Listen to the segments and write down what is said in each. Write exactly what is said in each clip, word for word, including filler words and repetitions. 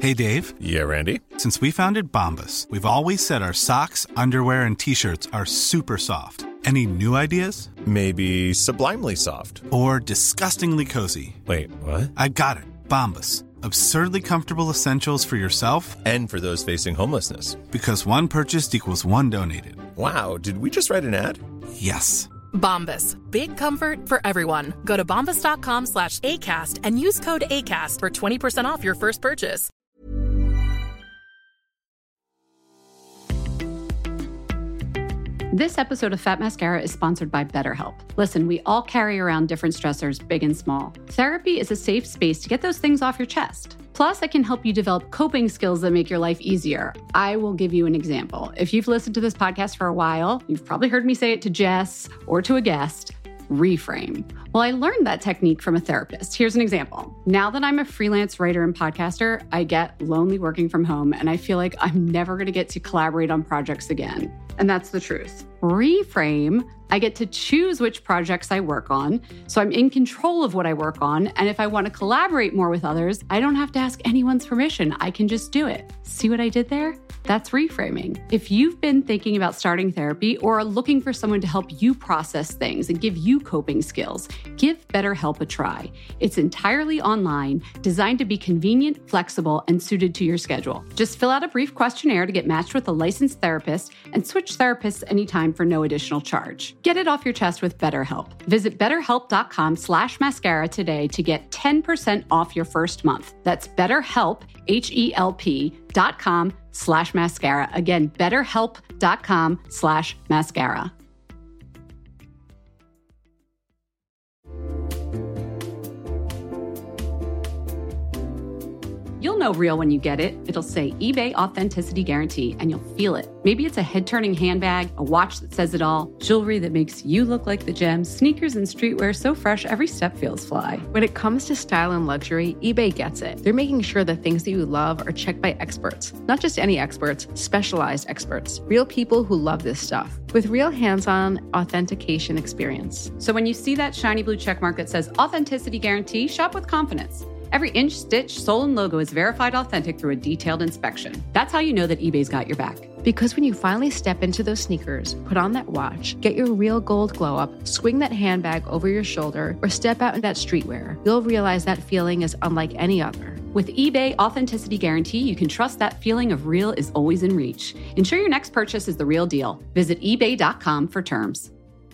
Hey, Dave. Yeah, Randy? Since we founded Bombas, we've always said our socks, underwear, and T-shirts are super soft. Any new ideas? Maybe sublimely soft. Or disgustingly cozy. Wait, what? I got it. Bombas. Absurdly comfortable essentials for yourself and for those facing homelessness. Because one purchased equals one donated. Wow, did we just write an ad? Yes. Bombas. Big comfort for everyone. Go to bombas.com slash ACAST and use code ACAST for twenty percent off your first purchase. This episode of Fat Mascara is sponsored by BetterHelp. Listen, we all carry around different stressors, big and small. Therapy is a safe space to get those things off your chest. Plus, I can help you develop coping skills that make your life easier. I will give you an example. If you've listened to this podcast for a while, you've probably heard me say it to Jess or to a guest. Reframe. Well, I learned that technique from a therapist. Here's an example. Now that I'm a freelance writer and podcaster, I get lonely working from home, and I feel like I'm never going to get to collaborate on projects again. And that's the truth. Reframe, I get to choose which projects I work on, so I'm in control of what I work on, and if I want to collaborate more with others, I don't have to ask anyone's permission. I can just do it. See what I did there? That's reframing. If you've been thinking about starting therapy or are looking for someone to help you process things and give you coping skills, give BetterHelp a try. It's entirely online, designed to be convenient, flexible, and suited to your schedule. Just fill out a brief questionnaire to get matched with a licensed therapist and switch therapists anytime for no additional charge. Get it off your chest with BetterHelp. Visit betterhelp.com slash mascara today to get ten percent off your first month. That's BetterHelp, H-E-L-P dot com slash mascara. Again, betterhelp.com slash mascara. You'll know real when you get it. It'll say eBay Authenticity Guarantee, and you'll feel it. Maybe it's a head-turning handbag, a watch that says it all, jewelry that makes you look like the gems, sneakers and streetwear so fresh every step feels fly. When it comes to style and luxury, eBay gets it. They're making sure the things that you love are checked by experts. Not just any experts, specialized experts. Real people who love this stuff. With real hands-on authentication experience. So when you see that shiny blue checkmark that says Authenticity Guarantee, shop with confidence. Every inch, stitch, sole, and logo is verified authentic through a detailed inspection. That's how you know that eBay's got your back. Because when you finally step into those sneakers, put on that watch, get your real gold glow up, swing that handbag over your shoulder, or step out in that streetwear, you'll realize that feeling is unlike any other. With eBay Authenticity Guarantee, you can trust that feeling of real is always in reach. Ensure your next purchase is the real deal. Visit ebay dot com for terms.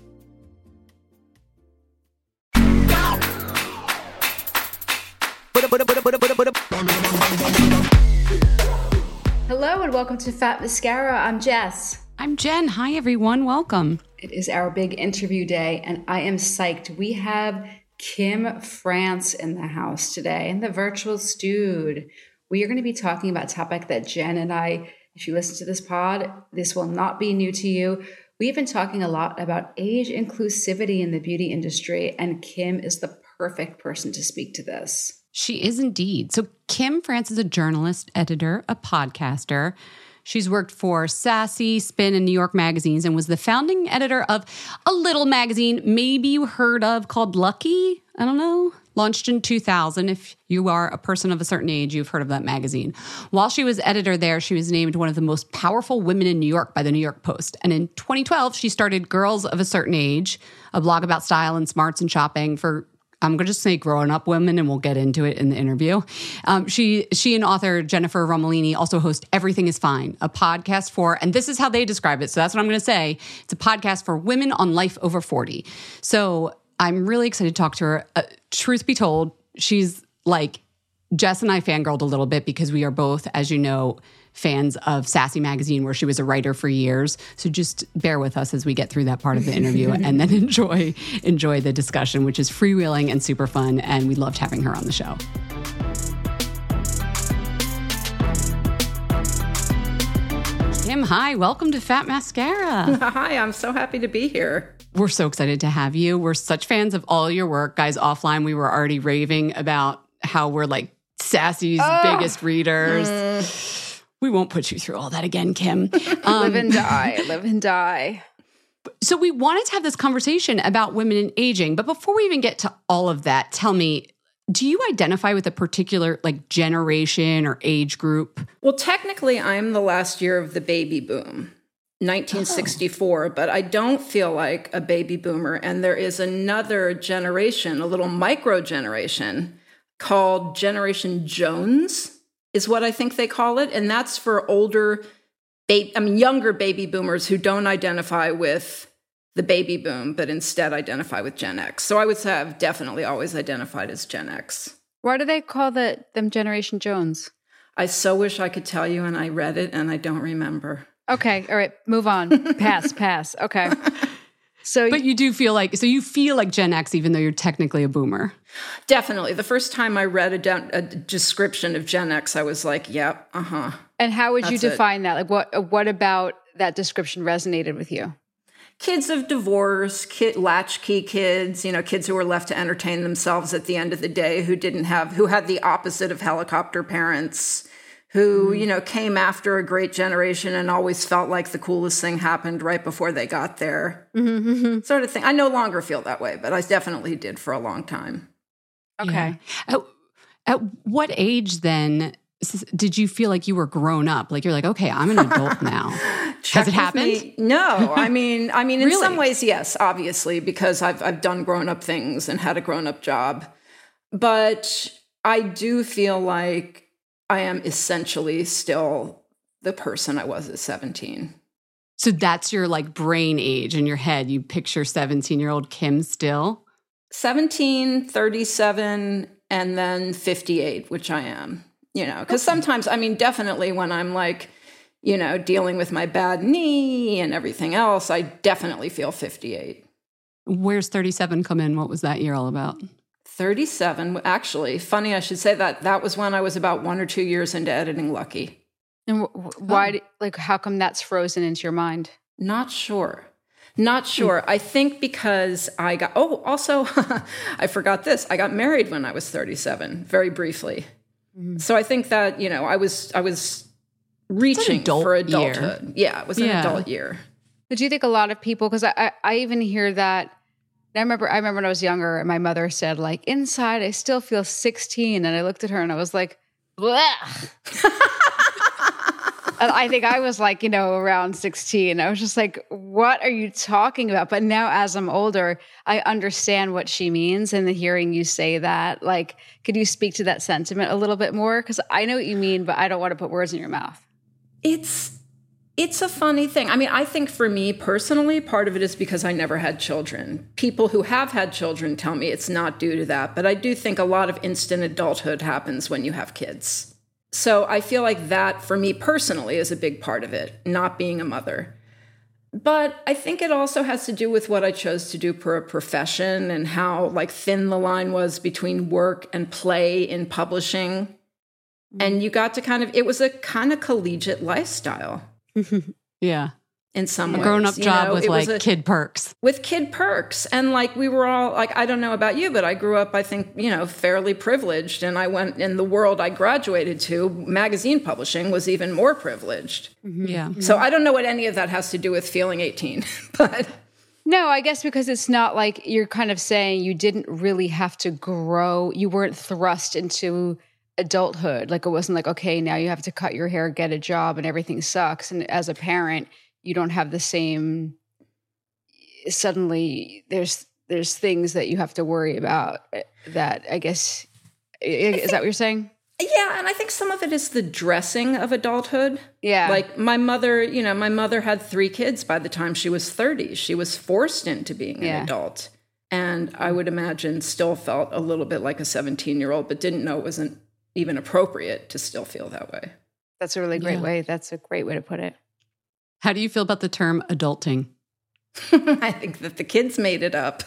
Hello and welcome to Fat Mascara. I'm Jess. I'm Jen. Hi, everyone. Welcome. It is our big interview day, and I am psyched. We have Kim France in the house today in the virtual stewed. We are going to be talking about a topic that Jen and I, if you listen to this pod, this will not be new to you. We've been talking a lot about age inclusivity in the beauty industry, and Kim is the perfect person to speak to this. She is indeed. So Kim France is a journalist, editor, a podcaster. She's worked for Sassy, Spin, and New York magazines and was the founding editor of a little magazine maybe you heard of called Lucky. I don't know. Launched in two thousand. If you are a person of a certain age, you've heard of that magazine. While she was editor there, she was named one of the most powerful women in New York by the New York Post. And in twenty twelve, she started Girls of a Certain Age, a blog about style and smarts and shopping for I'm going to just say grown-up women, and we'll get into it in the interview. Um, she she and author Jennifer Romolini also host Everything is Fine, a podcast for, and this is how they describe it, so that's what I'm going to say, it's a podcast for women on life over forty. So I'm really excited to talk to her. Uh, truth be told, she's like, Jess and I fangirled a little bit because we are both, as you know, fans of Sassy Magazine, where she was a writer for years. So just bear with us as we get through that part of the interview and then enjoy enjoy the discussion, which is freewheeling and super fun. And we loved having her on the show. Kim, hi. Welcome to Fat Mascara. Hi, I'm so happy to be here. We're so excited to have you. We're such fans of all your work. Guys, offline, we were already raving about how we're like Sassy's oh. biggest readers. Mm. We won't put you through all that again, Kim. Um, live and die, live and die. So we wanted to have this conversation about women and aging. But before we even get to all of that, tell me, do you identify with a particular like generation or age group? Well, technically, I'm the last year of the baby boom, nineteen sixty-four, oh. but I don't feel like a baby boomer. And there is another generation, a little micro generation called Generation Jones is what I think they call it. And that's for older, ba- I mean, younger baby boomers who don't identify with the baby boom, but instead identify with Gen X. So I would say I've definitely always identified as Gen X. Why do they call the, them Generation Jones? I so wish I could tell you, and I read it, and I don't remember. Okay, all right, move on. pass, pass. Okay. So, But you do feel like, so you feel like Gen X, even though you're technically a boomer. Definitely. The first time I read a, de- a description of Gen X, I was like, yep, uh-huh. And how would That's you define it. that? Like, what what about that description resonated with you? Kids of divorce, kid, latchkey kids, you know, kids who were left to entertain themselves at the end of the day, who didn't have, who had the opposite of helicopter parents, who, mm-hmm. you know, came after a great generation and always felt like the coolest thing happened right before they got there. Mm-hmm. Sort of thing. I no longer feel that way, but I definitely did for a long time. Okay. Yeah. At, at what age then did you feel like you were grown up? Like you're like, okay, I'm an adult now. Has it happened? Me. No, I mean, I mean, in Really? some ways, yes, obviously, because I've I've done grown up things and had a grown up job, but I do feel like I am essentially still the person I was at seventeen. So that's your like brain age in your head. You picture seventeen-year-old Kim still? seventeen, thirty-seven, and then fifty-eight, which I am, you know, because okay. sometimes, I mean, definitely when I'm like, you know, dealing with my bad knee and everything else, I definitely feel fifty-eight. Where's thirty-seven come in? What was that year all about? thirty-seven, actually, funny I should say that. That was when I was about one or two years into editing Lucky. And wh- why, oh. like, how come that's frozen into your mind? Not sure. Not sure. I think because I got, oh, also, I forgot this. I got married when I was thirty-seven, very briefly. Mm-hmm. So I think that, you know, I was, I was reaching adult for adulthood. Year. Yeah, it was an yeah. adult year. But do you think a lot of people, because I, I, I even hear that, I remember I remember when I was younger, and my mother said, like, inside I still feel sixteen. And I looked at her and I was like, bleh. And I think I was like, you know, around sixteen. I was just like, what are you talking about? But now as I'm older, I understand what she means. And the hearing you say that, like, could you speak to that sentiment a little bit more? Because I know what you mean, but I don't want to put words in your mouth. It's it's a funny thing. I mean, I think for me personally, part of it is because I never had children. People who have had children tell me it's not due to that. But I do think a lot of instant adulthood happens when you have kids. So I feel like that, for me personally, is a big part of it, not being a mother. But I think it also has to do with what I chose to do for a profession and how, like, thin the line was between work and play in publishing. Mm-hmm. And you got to kind of, it was a kind of collegiate lifestyle. Yeah. In some a ways. A grown-up you job know, with, like, a, kid perks. With kid perks. And, like, we were all, like, I don't know about you, but I grew up, I think, you know, fairly privileged. And I went, in the world I graduated to, magazine publishing was even more privileged. Mm-hmm. Yeah. So I don't know what any of that has to do with feeling eighteen. But no, I guess because it's not like you're kind of saying you didn't really have to grow. You weren't thrust into adulthood. Like, it wasn't like, okay, now you have to cut your hair, get a job, and everything sucks. And as a parent, you don't have the same, suddenly there's there's things that you have to worry about that, I guess, is think, that what you're saying? Yeah, and I think some of it is the dressing of adulthood. Yeah. Like my mother, you know, my mother had three kids by the time she was thirty. She was forced into being yeah. an adult. And I would imagine still felt a little bit like a seventeen-year-old, but didn't know it wasn't even appropriate to still feel that way. That's a really great yeah. way. That's a great way to put it. How do you feel about the term adulting? I think that the kids made it up.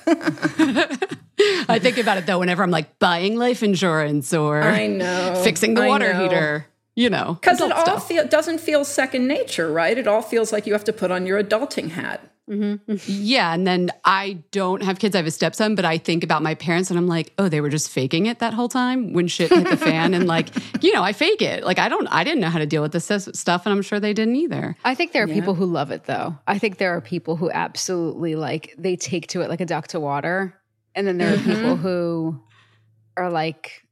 I think about it, though, whenever I'm like buying life insurance or I know, fixing the I water know. heater, you know. Because it all stuff. feel, doesn't feel second nature, right? It all feels like you have to put on your adulting hat. Mm-hmm. Yeah, and then I don't have kids. I have a stepson, but I think about my parents and I'm like, oh, they were just faking it that whole time when shit hit the fan. And like, you know, I fake it. Like, I don't, I didn't know how to deal with this stuff, and I'm sure they didn't either. I think there are yeah. people who love it, though. I think there are people who absolutely, like, they take to it like a duck to water. And then there are mm-hmm. people who are like,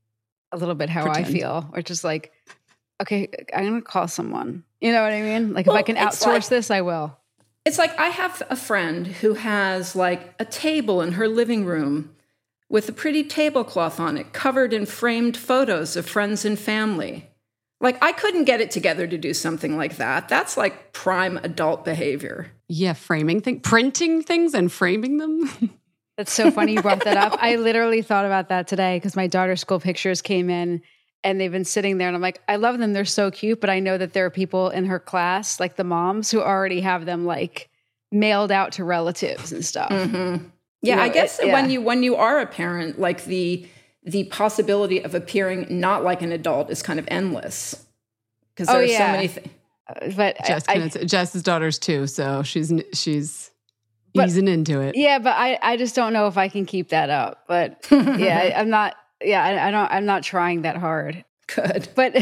a little bit how Pretend. I feel, or just like, okay, I'm going to call someone. You know what I mean? Like, Well, if I can it's outsource like- this, I will. It's like I have a friend who has like a table in her living room with a pretty tablecloth on it, covered in framed photos of friends and family. Like, I couldn't get it together to do something like that. That's like prime adult behavior. Yeah, framing things, printing things and framing them. That's so funny you brought that up. I literally thought about that today because my daughter's school pictures came in and they've been sitting there and I'm like, I love them. They're so cute. But I know that there are people in her class, like the moms, who already have them like mailed out to relatives and stuff. Mm-hmm. Yeah, You know, I guess it- yeah. when you when you are a parent, like the the possibility of appearing not like an adult is kind of endless. Because there Oh, are yeah. so many things. But Jess, I, can it's Jess's daughter's too, so she's she's But- easing into it. yeah, but I, I just don't know if I can keep that up. But yeah, I, I'm not. Yeah, I, I don't. I'm not trying that hard. Good. But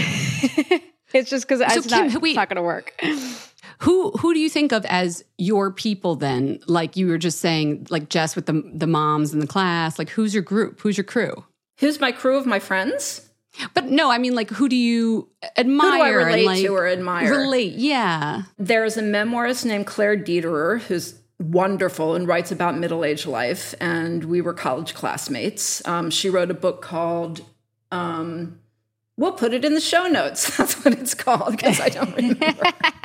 it's just because So, it's, not, Kim, wait. it's not going to work. Who who do you think of as your people then? Like you were just saying, like Jess with the the moms in the class. Like who's your group? Who's your crew? Who's my crew of my friends? But no, I mean like who do you admire? Who do I relate and, like, to or admire? Relate, yeah. There's a memoirist named Claire Dederer who's wonderful and writes about middle-aged life, and we were college classmates. Um, she wrote a book called, um, we'll put it in the show notes. That's what it's called because I don't remember.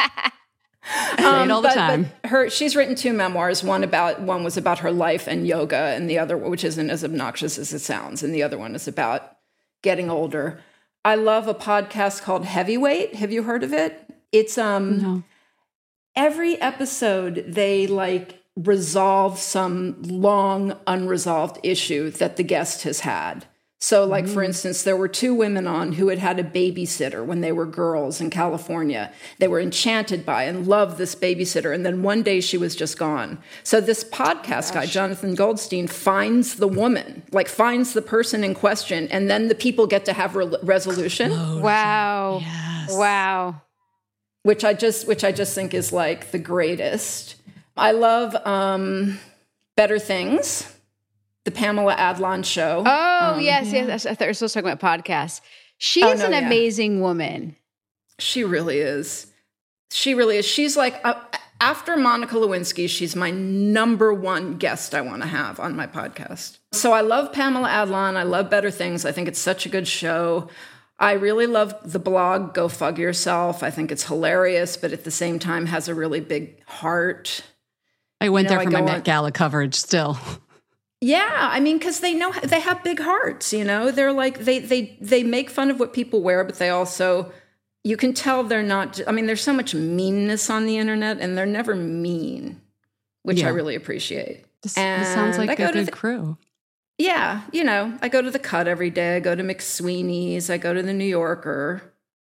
Say it all the but, time. But her, she's written two memoirs. One about one was about her life and yoga, and the other, which isn't as obnoxious as it sounds, and the other one is about getting older. I love a podcast called Heavyweight. Have you heard of it? It's um No. every episode they like resolve some long unresolved issue that the guest has had. So like, for instance, there were two women on who had had a babysitter when they were girls in California. They were enchanted by and loved this babysitter. And then one day she was just gone. So this podcast guy, Jonathan Goldstein, finds the woman, like finds the person in question. And then the people get to have re- resolution, Wow. Yes. Wow. which I just, which I just think is like the greatest. I love um, Better Things. The Pamela Adlon Show. Oh, yes, yes. I thought you were supposed to talk about podcasts. She Oh, is no, an yeah. amazing woman. She really is. She really is. She's like, uh, after Monica Lewinsky, she's my number one guest I want to have on my podcast. So I love Pamela Adlon. I love Better Things. I think it's such a good show. I really love the blog, Go Fug Yourself. I think it's hilarious, but at the same time has a really big heart. I went You know, there for I my go Met on- Gala coverage still. Yeah, I mean, because they know they have big hearts. You know, they're like they they they make fun of what people wear, but they also, you can tell they're not. I mean, there's so much meanness on the internet, and they're never mean, which Yeah. I really appreciate. This, this sounds And like I a go to good the- crew. Yeah, you know, I go to the Cut every day. I go to McSweeney's. I go to the New Yorker.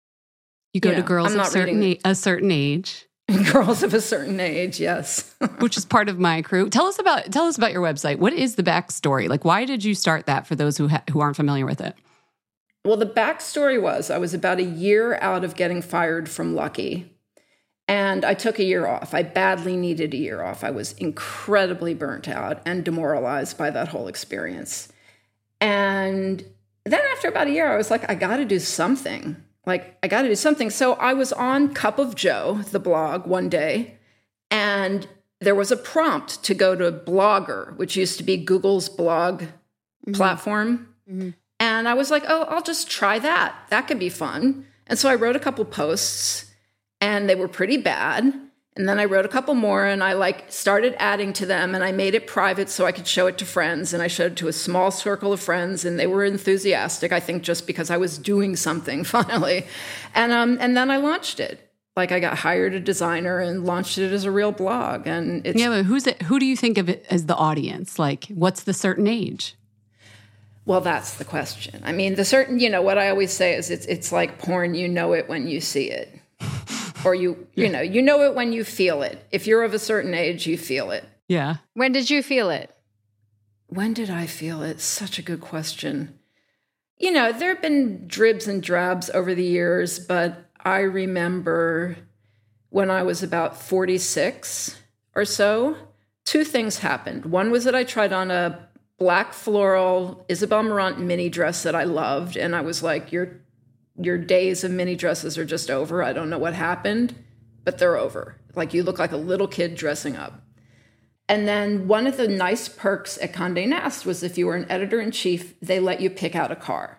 You go you to know, girls I'm of not certain reading- a, a certain age, Girls of a certain age, yes. which is part of my crew. Tell us about tell us about your website. What is the backstory? Like, why did you start that? For those who ha- who aren't familiar with it. Well, the backstory was I was about a year out of getting fired from Lucky, and I took a year off. I badly needed a year off. I was incredibly burnt out and demoralized by that whole experience. And then after about a year, I was like, I got to do something. Like, I got to do something. So I was on Cup of Joe, the blog, one day, and there was a prompt to go to Blogger, which used to be Google's blog Mm-hmm. platform. Mm-hmm. And I was like, oh, I'll just try that. That could be fun. And so I wrote a couple posts, and they were pretty bad. And then I wrote a couple more, and I like started adding to them, and I made it private so I could show it to friends. And I showed it to a small circle of friends, and they were enthusiastic, I think, just because I was doing something finally. And um, and then I launched it. Like, I got hired a designer and launched it as a real blog. And it's Yeah, but who's it? Who do you think of it as the audience? Like, what's the certain age? Well, that's the question. I mean, the certain, you know, what I always say is it's it's like porn, you know it when you see it. Or you, you know, you know it when you feel it. If you're of a certain age, you feel it. Yeah. When did you feel it? When did I feel it? Such a good question. You know, there have been dribs and drabs over the years, but I remember when I was about forty-six or so, two things happened. One was that I tried on a black floral Isabel Marant mini dress that I loved. And I was like, your, your days of mini dresses are just over. I don't know what happened, but they're over. Like, you look like a little kid dressing up. And then one of the nice perks at Condé Nast was if you were an editor-in-chief, they let you pick out a car.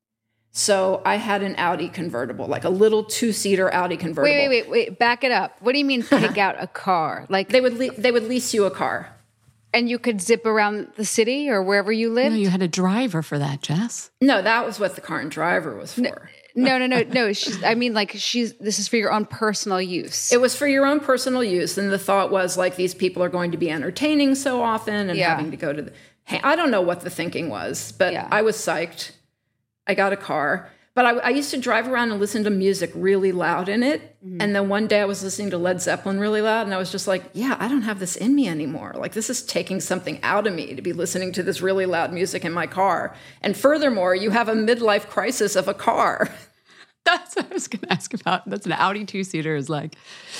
So I had an Audi convertible, like a little two-seater Audi convertible. Wait, wait, wait, wait. Back it up. What do you mean pick out a car? Like they would le- they would lease you a car. And you could zip around the city or wherever you lived? No, you had a driver for that, Jess. No, that was what the car and driver was for. No, no, no, no. She's, I mean, like, she's. This is for your own personal use. It was for your own personal use. And the thought was, like, these people are going to be entertaining so often and yeah. having to go to the... Hey, I don't know what the thinking was, but yeah. I was psyched. I got a car. But I, I used to drive around and listen to music really loud in it. Mm-hmm. And then one day I was listening to Led Zeppelin really loud. And I was just like, yeah, I don't have this in me anymore. Like, this is taking something out of me to be listening to this really loud music in my car. And furthermore, you have a midlife crisis of a car. That's what I was going to ask about. That's an Audi two-seater is like,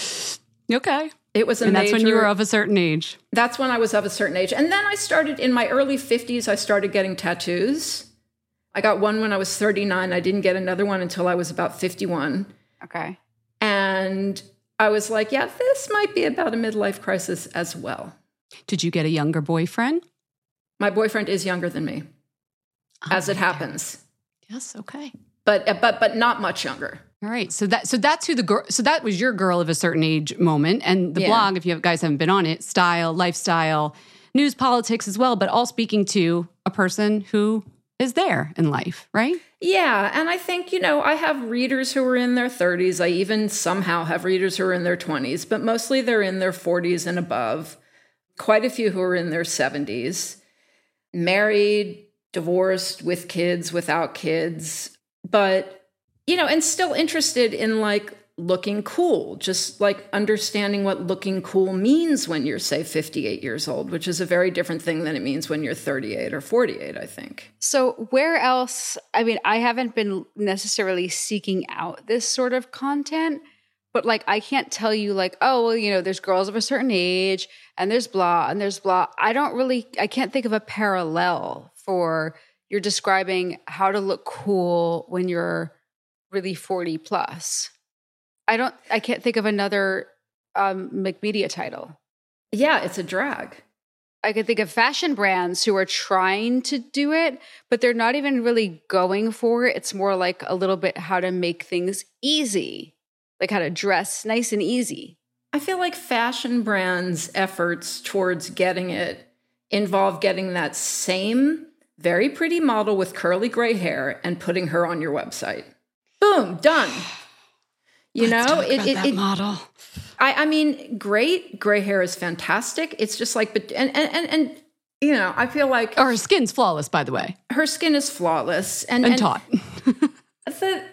okay. It was a And major, that's when you were of a certain age. That's when I was of a certain age. And then I started, in my early fifties, I started getting tattoos. I got one when I was thirty-nine. I didn't get another one until I was about fifty-one. Okay. And I was like, yeah, this might be about a midlife crisis as well. Did you get a younger boyfriend? My boyfriend is younger than me, oh, as it happens. Yes, okay. But but but not much younger. All right. So that so that's who the girl. So that was your girl of a certain age moment, and the yeah. blog. If you guys haven't been on it, style, lifestyle, news, politics as well, but all speaking to a person who is there in life, right? Yeah, and I think you know I have readers who are in their thirties. I even somehow have readers who are in their twenties, but mostly they're in their forties and above. Quite a few who are in their seventies, married, divorced, with kids, without kids. But, you know, and still interested in like looking cool, just like understanding what looking cool means when you're, say, fifty-eight years old, which is a very different thing than it means when you're thirty-eight or forty-eight, I think. So where else, I mean, I haven't been necessarily seeking out this sort of content, but like, I can't tell you like, oh, well, you know, there's girls of a certain age and there's blah and there's blah. I don't really, I can't think of a parallel for you're describing how to look cool when you're really forty plus. I don't, I can't think of another um, McMedia title. Yeah, it's a drag. I can think of fashion brands who are trying to do it, but they're not even really going for it. It's more like a little bit how to make things easy, like how to dress nice and easy. I feel like fashion brands' efforts towards getting it involve getting that same very pretty model with curly gray hair and putting her on your website. Boom, done. You Let's know, talk it, about it, that it model. I, I mean, great. Gray hair is fantastic. It's just like, but and and and, and you know, I feel like Or her skin's flawless, by the way, her skin is flawless and, and, and taut. the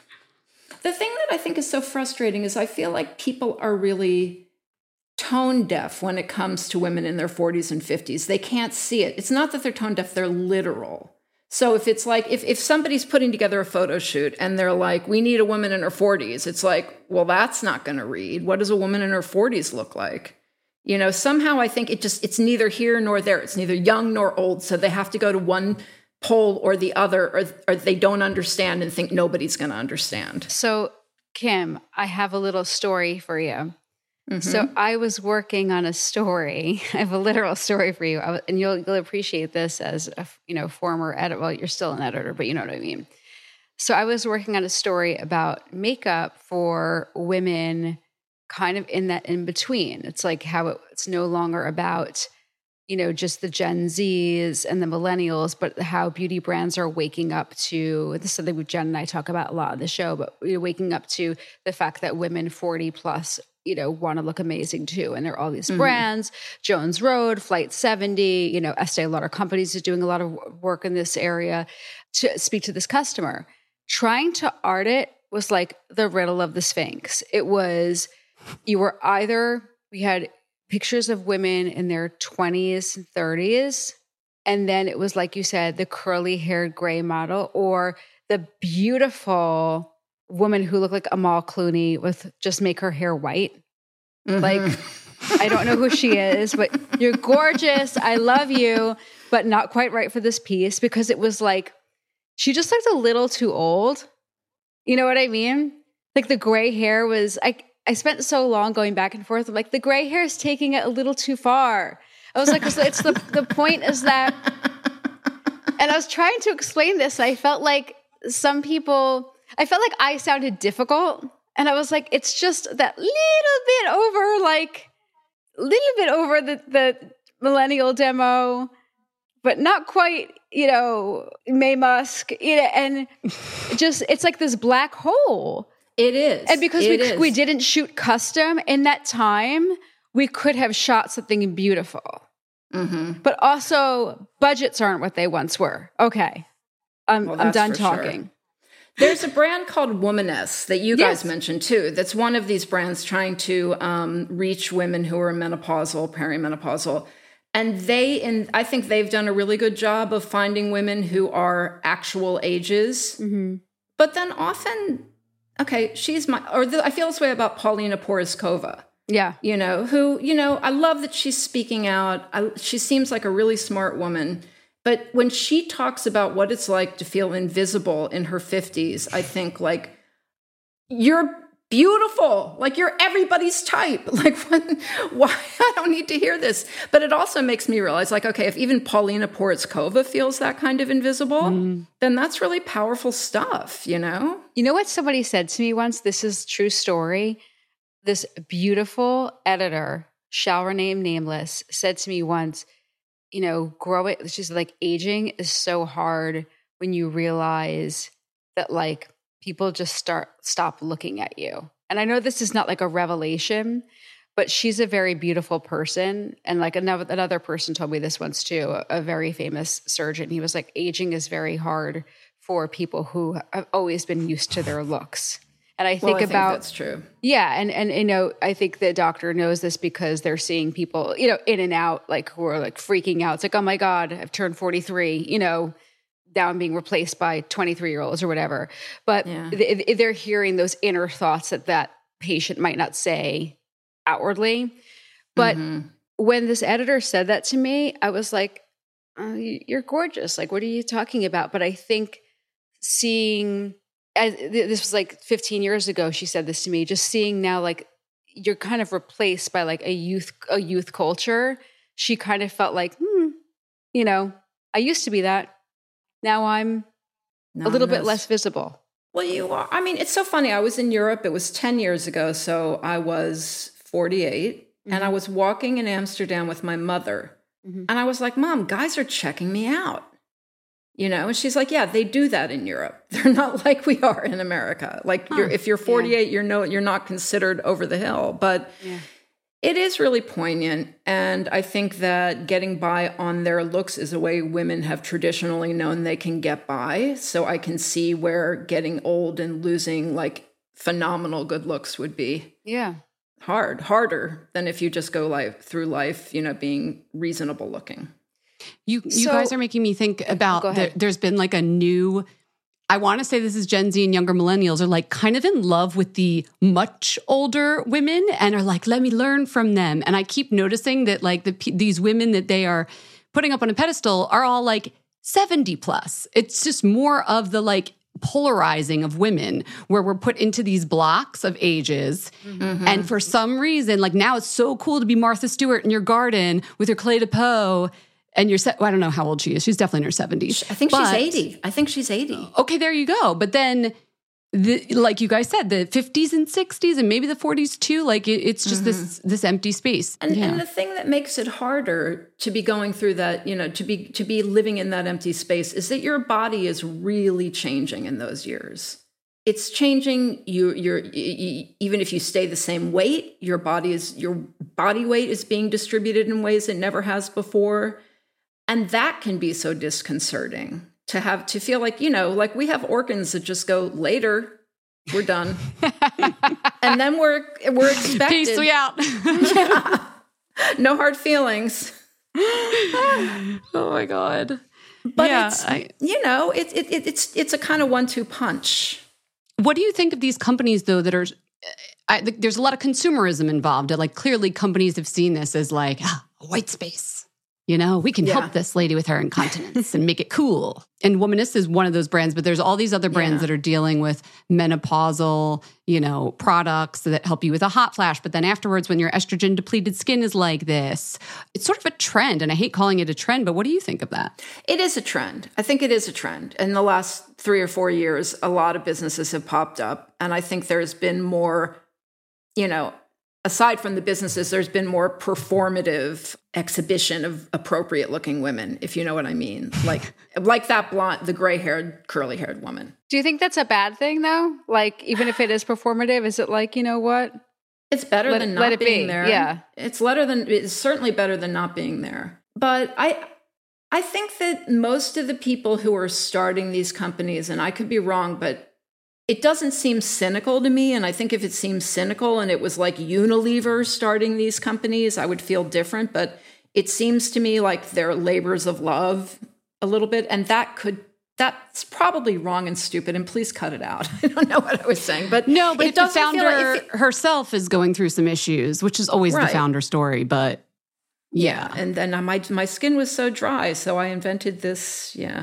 the thing that I think is so frustrating is I feel like people are really tone deaf when it comes to women in their forties and fifties. They can't see it. It's not that they're tone deaf, they're literal. So if it's like, if, if somebody's putting together a photo shoot and they're like, we need a woman in her forties, it's like, well, that's not going to read. What does a woman in her forties look like? You know, somehow I think it just, it's neither here nor there. It's neither young nor old. So they have to go to one pole or the other, or, or they don't understand and think nobody's going to understand. So, Kim, I have a little story for you. Mm-hmm. So I was working on a story. I have a literal story for you, I, and you'll you'll appreciate this as a you know former editor. Well, you're still an editor, but you know what I mean. So I was working on a story about makeup for women, kind of in that in between. It's like how it, it's no longer about you know just the Gen Zs and the millennials, but how beauty brands are waking up to. This is something that Jen and I talk about a lot on the show, but you know, waking up to the fact that women forty plus. You know, want to look amazing too. And there are all these mm-hmm. brands, Jones Road, Flight seventy, you know, Estee Lauder Companies is doing a lot of work in this area to speak to this customer. Trying to art it was like the riddle of the Sphinx. It was, you were either, we had pictures of women in their twenties and thirties, and then it was, like you said, the curly haired gray model, or the beautiful woman who looked like Amal Clooney with just make her hair white. Mm-hmm. Like I don't know who she is, but you're gorgeous. I love you, but not quite right for this piece because it was like, she just looked a little too old. You know what I mean? Like the gray hair was, I, I spent so long going back and forth. I'm like, the gray hair is taking it a little too far. I was like, it's the, the point is that, and I was trying to explain this. I felt like some people, I felt like I sounded difficult. And I was like, it's just that little bit over, like, little bit over the, the millennial demo, but not quite, you know, May Musk, you know, and just, it's like this black hole. It is. And because it we is. we didn't shoot custom in that time, we could have shot something beautiful. Mm-hmm. But also, budgets aren't what they once were. Okay. I'm, well, I'm done for talking. Sure. There's a brand called Womaness that you guys yes. mentioned too. That's one of these brands trying to um, reach women who are menopausal, perimenopausal. And they, and I think they've done a really good job of finding women who are actual ages. Mm-hmm. But then often, okay, she's my, or the, I feel this way about Paulina Poroskova. Yeah. You know, who, you know, I love that she's speaking out. I, she seems like a really smart woman. But when she talks about what it's like to feel invisible in her fifties, I think like, you're beautiful. Like you're everybody's type. Like when, why? I don't need to hear this. But it also makes me realize like, okay, if even Paulina Poroskova feels that kind of invisible, mm. then that's really powerful stuff, you know? You know what somebody said to me once? This is true story. This beautiful editor, shall remain nameless, said to me once, you know, growing, she's like, aging is so hard when you realize that like people just start, stop looking at you. And I know this is not like a revelation, but she's a very beautiful person. And like another, another person told me this once too, a, a very famous surgeon. He was like, aging is very hard for people who have always been used to their looks. And I think well, I about think that's true. Yeah, and and you know, I think the doctor knows this because they're seeing people, you know, in and out, like who are like freaking out. It's like, oh my God, I've turned forty-three, you know, now I'm being replaced by twenty-three year olds or whatever. But yeah. th- they're hearing those inner thoughts that that patient might not say outwardly. But mm-hmm. when this editor said that to me, I was like, oh, you're gorgeous. Like, what are you talking about? But I think seeing, as, this was like fifteen years ago, she said this to me, just seeing now, like, you're kind of replaced by like a youth, a youth culture. She kind of felt like, hmm, you know, I used to be that. Now I'm no, a little bit less visible. Well, you are. I mean, it's so funny. I was in Europe. It was ten years ago. So I was forty-eight mm-hmm. and I was walking in Amsterdam with my mother. Mm-hmm. And I was like, Mom, guys are checking me out. You know, and she's like, yeah, they do that in Europe. They're not like we are in America. Like huh. you're, if you're forty-eight, yeah. you're no, you're not considered over the hill. But yeah. it is really poignant. And I think that getting by on their looks is a way women have traditionally known they can get by. So I can see where getting old and losing like phenomenal good looks would be yeah hard, harder than if you just go life through life, you know, being reasonable looking. You you so, guys are making me think about the, there's been like a new, I want to say this is Gen Z and younger millennials are like kind of in love with the much older women and are like, let me learn from them. And I keep noticing that like the these women that they are putting up on a pedestal are all like seventy plus. It's just more of the like polarizing of women where we're put into these blocks of ages. Mm-hmm. And for some reason, like now it's so cool to be Martha Stewart in your garden with your Clé de Peau. And you're, se- well, I don't know how old she is. She's definitely in her seventies. I think but, she's eighty. I think she's eighty. Okay, there you go. But then, the, like you guys said, the fifties and sixties and maybe the forties too, like it, it's just mm-hmm. this this empty space. And, yeah. and the thing that makes it harder to be going through that, you know, to be to be living in that empty space is that your body is really changing in those years. It's changing. You, you're you, even if you stay the same weight, your body is your body weight is being distributed in ways it never has before. And that can be so disconcerting to have to feel like, you know, like we have organs that just go later, we're done. And then we're we're expected. Peace, we out. Yeah. No hard feelings. Oh my God. But yeah, it's, I, you know, it, it, it's it's a kind of one two punch. What do you think of these companies though that are, I, there's a lot of consumerism involved. Like clearly companies have seen this as like ah, a white space. You know, we can yeah. help this lady with her incontinence and make it cool. And Womanist is one of those brands, but there's all these other brands yeah. that are dealing with menopausal, you know, products that help you with a hot flash. But then afterwards, when your estrogen depleted skin is like this, it's sort of a trend. And I hate calling it a trend, but what do you think of that? It is a trend. I think it is a trend. In the last three or four years, a lot of businesses have popped up. And I think there's been more, you know, aside from the businesses, there's been more performative exhibition of appropriate looking women, if you know what I mean. Like like that blonde, the gray haired, curly haired woman. Do you think that's a bad thing though? Like even if it is performative, is it like, you know what? It's better let than it, not let it being be. there. Yeah. It's better than it's certainly better than not being there. But I I think that most of the people who are starting these companies, and I could be wrong, but it doesn't seem cynical to me. And I think if it seems cynical and it was like Unilever starting these companies, I would feel different. But it seems to me like they're labors of love a little bit. And that could, that's probably wrong and stupid. And please cut it out. I don't know what I was saying. But no, but it if the founder like it, herself is going through some issues, which is always right. the founder story. But yeah. yeah. And then my, my skin was so dry. So I invented this. Yeah.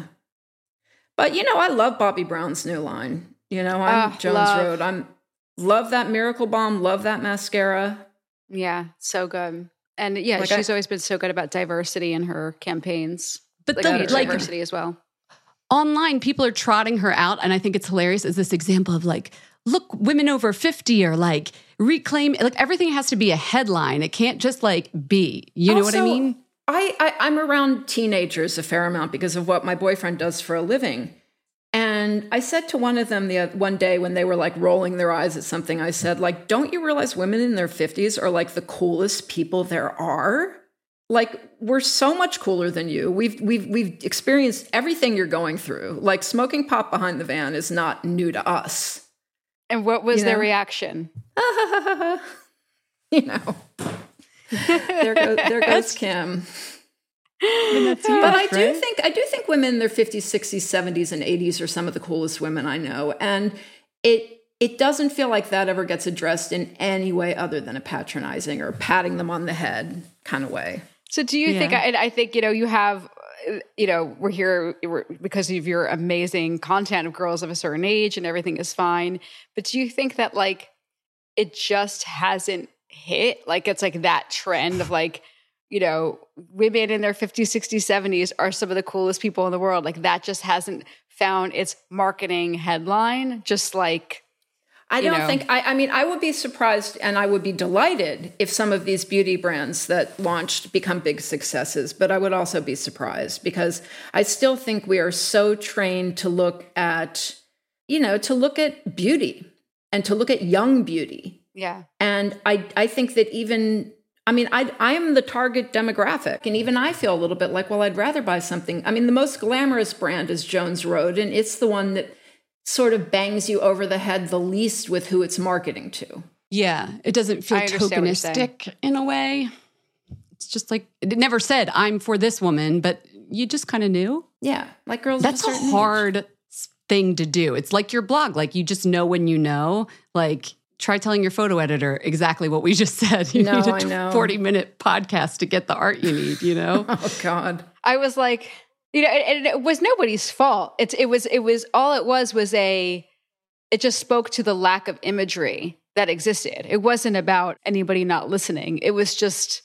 But, you know, I love Bobbi Brown's new line. You know, I'm oh, Jones love. Road. I'm love that Miracle Balm, love that mascara. Yeah, so good. And yeah, like she's I, always been so good about diversity in her campaigns. But like, the, like diversity as well. Online, people are trotting her out, and I think it's hilarious as this example of like, look, women over fifty are like reclaim. Like everything has to be a headline. It can't just like be. You know also, what I mean? I, I I'm around teenagers a fair amount because of what my boyfriend does for a living. And I said to one of them the one day when they were like rolling their eyes at something, I said, like, don't you realize women in their fifties are like the coolest people there are? Like, we're so much cooler than you. We've we've we've experienced everything you're going through. Like smoking pot behind the van is not new to us. And what was you their know? reaction? you know, there goes there goes Kim. I mean, that's huge, but I right? do think I do think women in their fifties, sixties, seventies, and eighties are some of the coolest women I know, and it it doesn't feel like that ever gets addressed in any way other than a patronizing or patting them on the head kind of way. So, do you yeah. think? I, I think you know you have, you know, we're here we're, because of your amazing content of girls of a certain age, and everything is fine. But do you think that like it just hasn't hit? Like it's like that trend of like, you know, women in their fifties, sixties, seventies are some of the coolest people in the world. Like that just hasn't found its marketing headline. Just like, I don't know. think, I, I mean, I would be surprised and I would be delighted if some of these beauty brands that launched become big successes. But I would also be surprised because I still think we are so trained to look at, you know, to look at beauty and to look at young beauty. Yeah. And I, I think that even... I mean, I I am the target demographic, and even I feel a little bit like, well, I'd rather buy something. I mean, the most glamorous brand is Jones Road, and it's the one that sort of bangs you over the head the least with who it's marketing to. Yeah, it doesn't feel tokenistic in a way. It's just like, it never said, I'm for this woman, but you just kind of knew. Yeah, like girls That's of a certain a hard age. thing to do. It's like your blog. Like, you just know when you know, like... Try telling your photo editor exactly what we just said. You no, need a forty-minute podcast to get the art you need, you know? Oh, God. I was like, you know, and it was nobody's fault. It's, it was, it was, all it was was a, it just spoke to the lack of imagery that existed. It wasn't about anybody not listening. It was just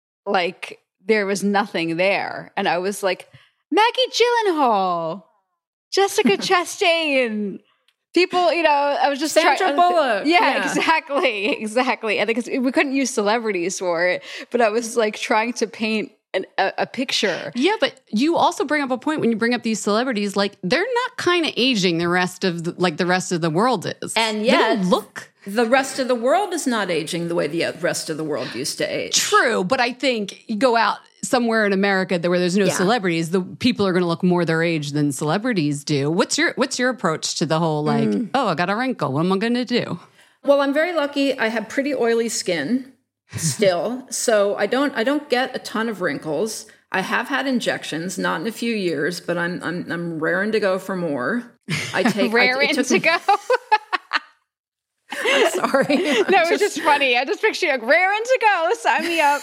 like, there was nothing there. And I was like, Maggie Gyllenhaal, Jessica Chastain, people, you know, I was just Sandra trying, Bullock. Yeah, yeah, exactly, exactly. And because we couldn't use celebrities for it, but I was like trying to paint an, a, a picture. Yeah, but you also bring up a point when you bring up these celebrities, like they're not kind of aging the rest of the, like the rest of the world is, and yet they don't look. The rest of the world is not aging the way the rest of the world used to age. True, but I think you go out somewhere in America where there's no yeah. celebrities, the people are going to look more their age than celebrities do. What's your What's your approach to the whole like, mm. oh, I got a wrinkle, what am I going to do? Well, I'm very lucky. I have pretty oily skin still, so I don't I don't get a ton of wrinkles. I have had injections, not in a few years, but I'm I'm I'm raring to go for more. I take raring I, it took to me, go. I'm sorry. no, it was just funny. I just picture you like, raring to go. Sign me up.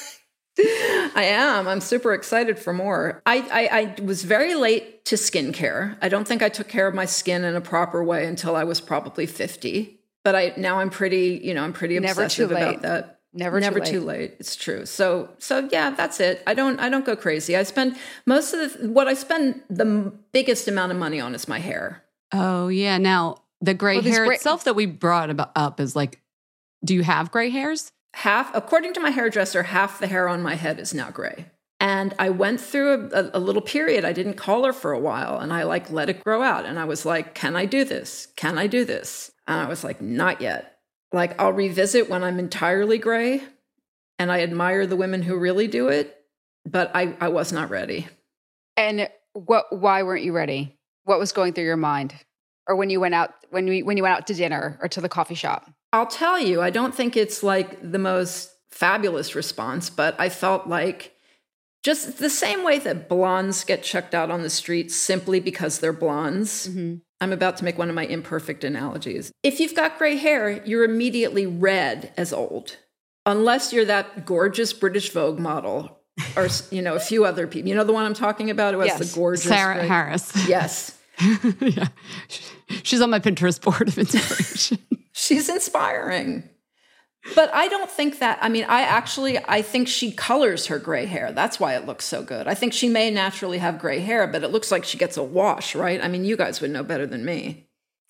I am. I'm super excited for more. I, I, I was very late to skincare. I don't think I took care of my skin in a proper way until I was probably fifty. But I now I'm pretty, you know, I'm pretty Never obsessive too late. about that. Never, Never too, late. too late. It's true. So, so yeah, that's it. I don't, I don't go crazy. I spend most of the, what I spend the biggest amount of money on is my hair. Oh yeah. Now the gray well, hair gray- itself that we brought about, up is like, do you have gray hairs? Half, according to my hairdresser, half the hair on my head is now gray. And I went through a, a little period. I didn't call her for a while, and I like let it grow out. And I was like, can I do this? Can I do this? And I was like, not yet. Like, I'll revisit when I'm entirely gray. And I admire the women who really do it, but I, I was not ready. And what? Why weren't you ready? What was going through your mind? Or when you went out, when we when you went out to dinner or to the coffee shop? I'll tell you, I don't think it's like the most fabulous response, but I felt like just the same way that blondes get chucked out on the street simply because they're blondes. Mm-hmm. I'm about to make one of my imperfect analogies. If you've got gray hair, you're immediately read as old, unless you're that gorgeous British Vogue model or, you know, a few other people. You know the one I'm talking about who has yes. the gorgeous Sarah gray- Harris. Yes. yeah. She's on my Pinterest board of inspiration. She's inspiring. But I don't think that, I mean, I actually, I think she colors her gray hair. That's why it looks so good. I think she may naturally have gray hair, but it looks like she gets a wash, right? I mean, you guys would know better than me.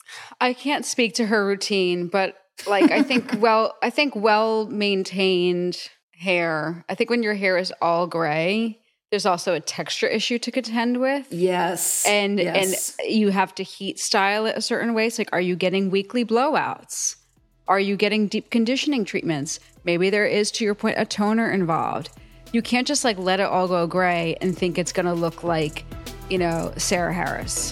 I can't speak to her routine, but like, I think, well, I think well-maintained hair, I think when your hair is all gray, there's also a texture issue to contend with. Yes. And yes. and you have to heat style it a certain way. So like, are you getting weekly blowouts? Are you getting deep conditioning treatments? Maybe there is, to your point, a toner involved. You can't just like let it all go gray and think it's going to look like, you know, Sarah Harris.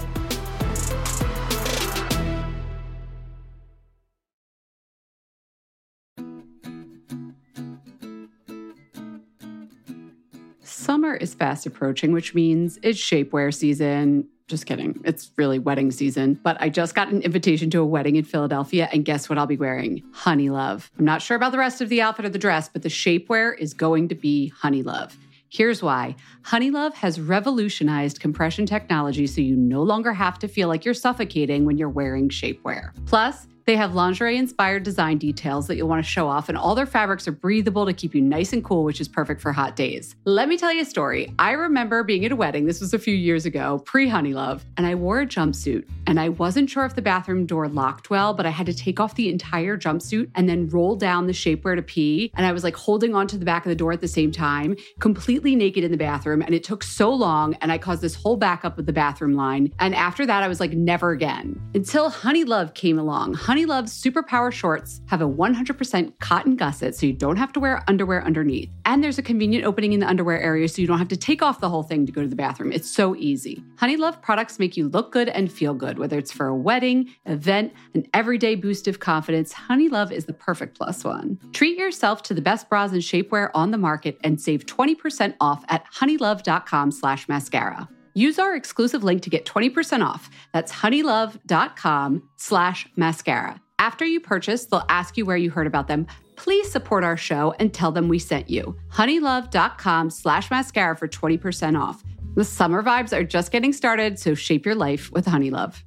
Summer is fast approaching, which means it's shapewear season. Just kidding. It's really wedding season. But I just got an invitation to a wedding in Philadelphia, and guess what I'll be wearing? Honey Love. I'm not sure about the rest of the outfit or the dress, but the shapewear is going to be Honey Love. Here's why. Honey Love has revolutionized compression technology so you no longer have to feel like you're suffocating when you're wearing shapewear. Plus, they have lingerie-inspired design details that you'll want to show off, and all their fabrics are breathable to keep you nice and cool, which is perfect for hot days. Let me tell you a story. I remember being at a wedding, this was a few years ago, pre-Honey Love, and I wore a jumpsuit, and I wasn't sure if the bathroom door locked well, but I had to take off the entire jumpsuit and then roll down the shapewear to pee, and I was like holding onto the back of the door at the same time, completely naked in the bathroom, and it took so long, and I caused this whole backup of the bathroom line, and after that, I was like, never again. Until Honey Love came along. Honey Love's Superpower shorts have a one hundred percent cotton gusset, so you don't have to wear underwear underneath. And there's a convenient opening in the underwear area, so you don't have to take off the whole thing to go to the bathroom. It's so easy. Honey Love products make you look good and feel good, whether it's for a wedding, event, an everyday boost of confidence. Honey Love is the perfect plus one. Treat yourself to the best bras and shapewear on the market and save twenty percent off at honeylove.com slash mascara. Use our exclusive link to get twenty percent off. That's honeylove.com slash mascara. After you purchase, they'll ask you where you heard about them. Please support our show and tell them we sent you. honeylove.com slash mascara for twenty percent off. The summer vibes are just getting started, so shape your life with Honey Love.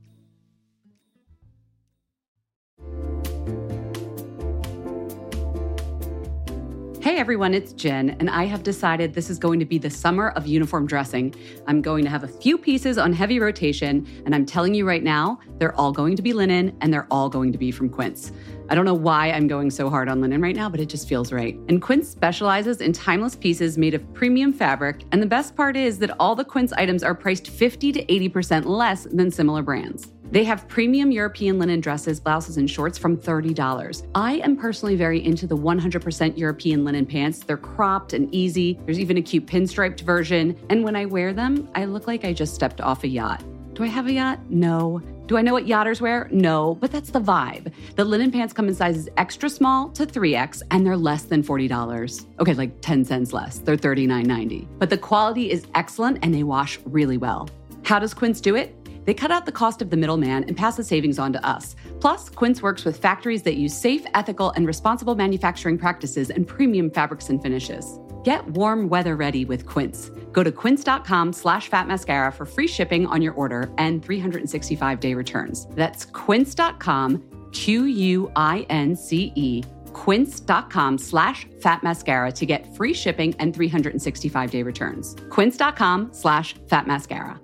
Hey everyone, it's Jen, and I have decided this is going to be the summer of uniform dressing. I'm going to have a few pieces on heavy rotation, and I'm telling you right now, they're all going to be linen, and they're all going to be from Quince. I don't know why I'm going so hard on linen right now, but it just feels right. And Quince specializes in timeless pieces made of premium fabric, and the best part is that all the Quince items are priced fifty to eighty percent less than similar brands. They have premium European linen dresses, blouses, and shorts from thirty dollars. I am personally very into the one hundred percent European linen pants. They're cropped and easy. There's even a cute pinstriped version. And when I wear them, I look like I just stepped off a yacht. Do I have a yacht? No. Do I know what yachters wear? No, but that's the vibe. The linen pants come in sizes extra small to three X, and they're less than forty dollars. Okay, like ten cents less. They're thirty-nine ninety. But the quality is excellent, and they wash really well. How does Quince do it? They cut out the cost of the middleman and pass the savings on to us. Plus, Quince works with factories that use safe, ethical, and responsible manufacturing practices and premium fabrics and finishes. Get warm weather ready with Quince. Go to quince.com slash fat mascara for free shipping on your order and three sixty-five day returns. That's quince.com, Q U I N C E, quince.com slash fat mascara to get free shipping and three sixty-five day returns. Quince.com slash fat mascara.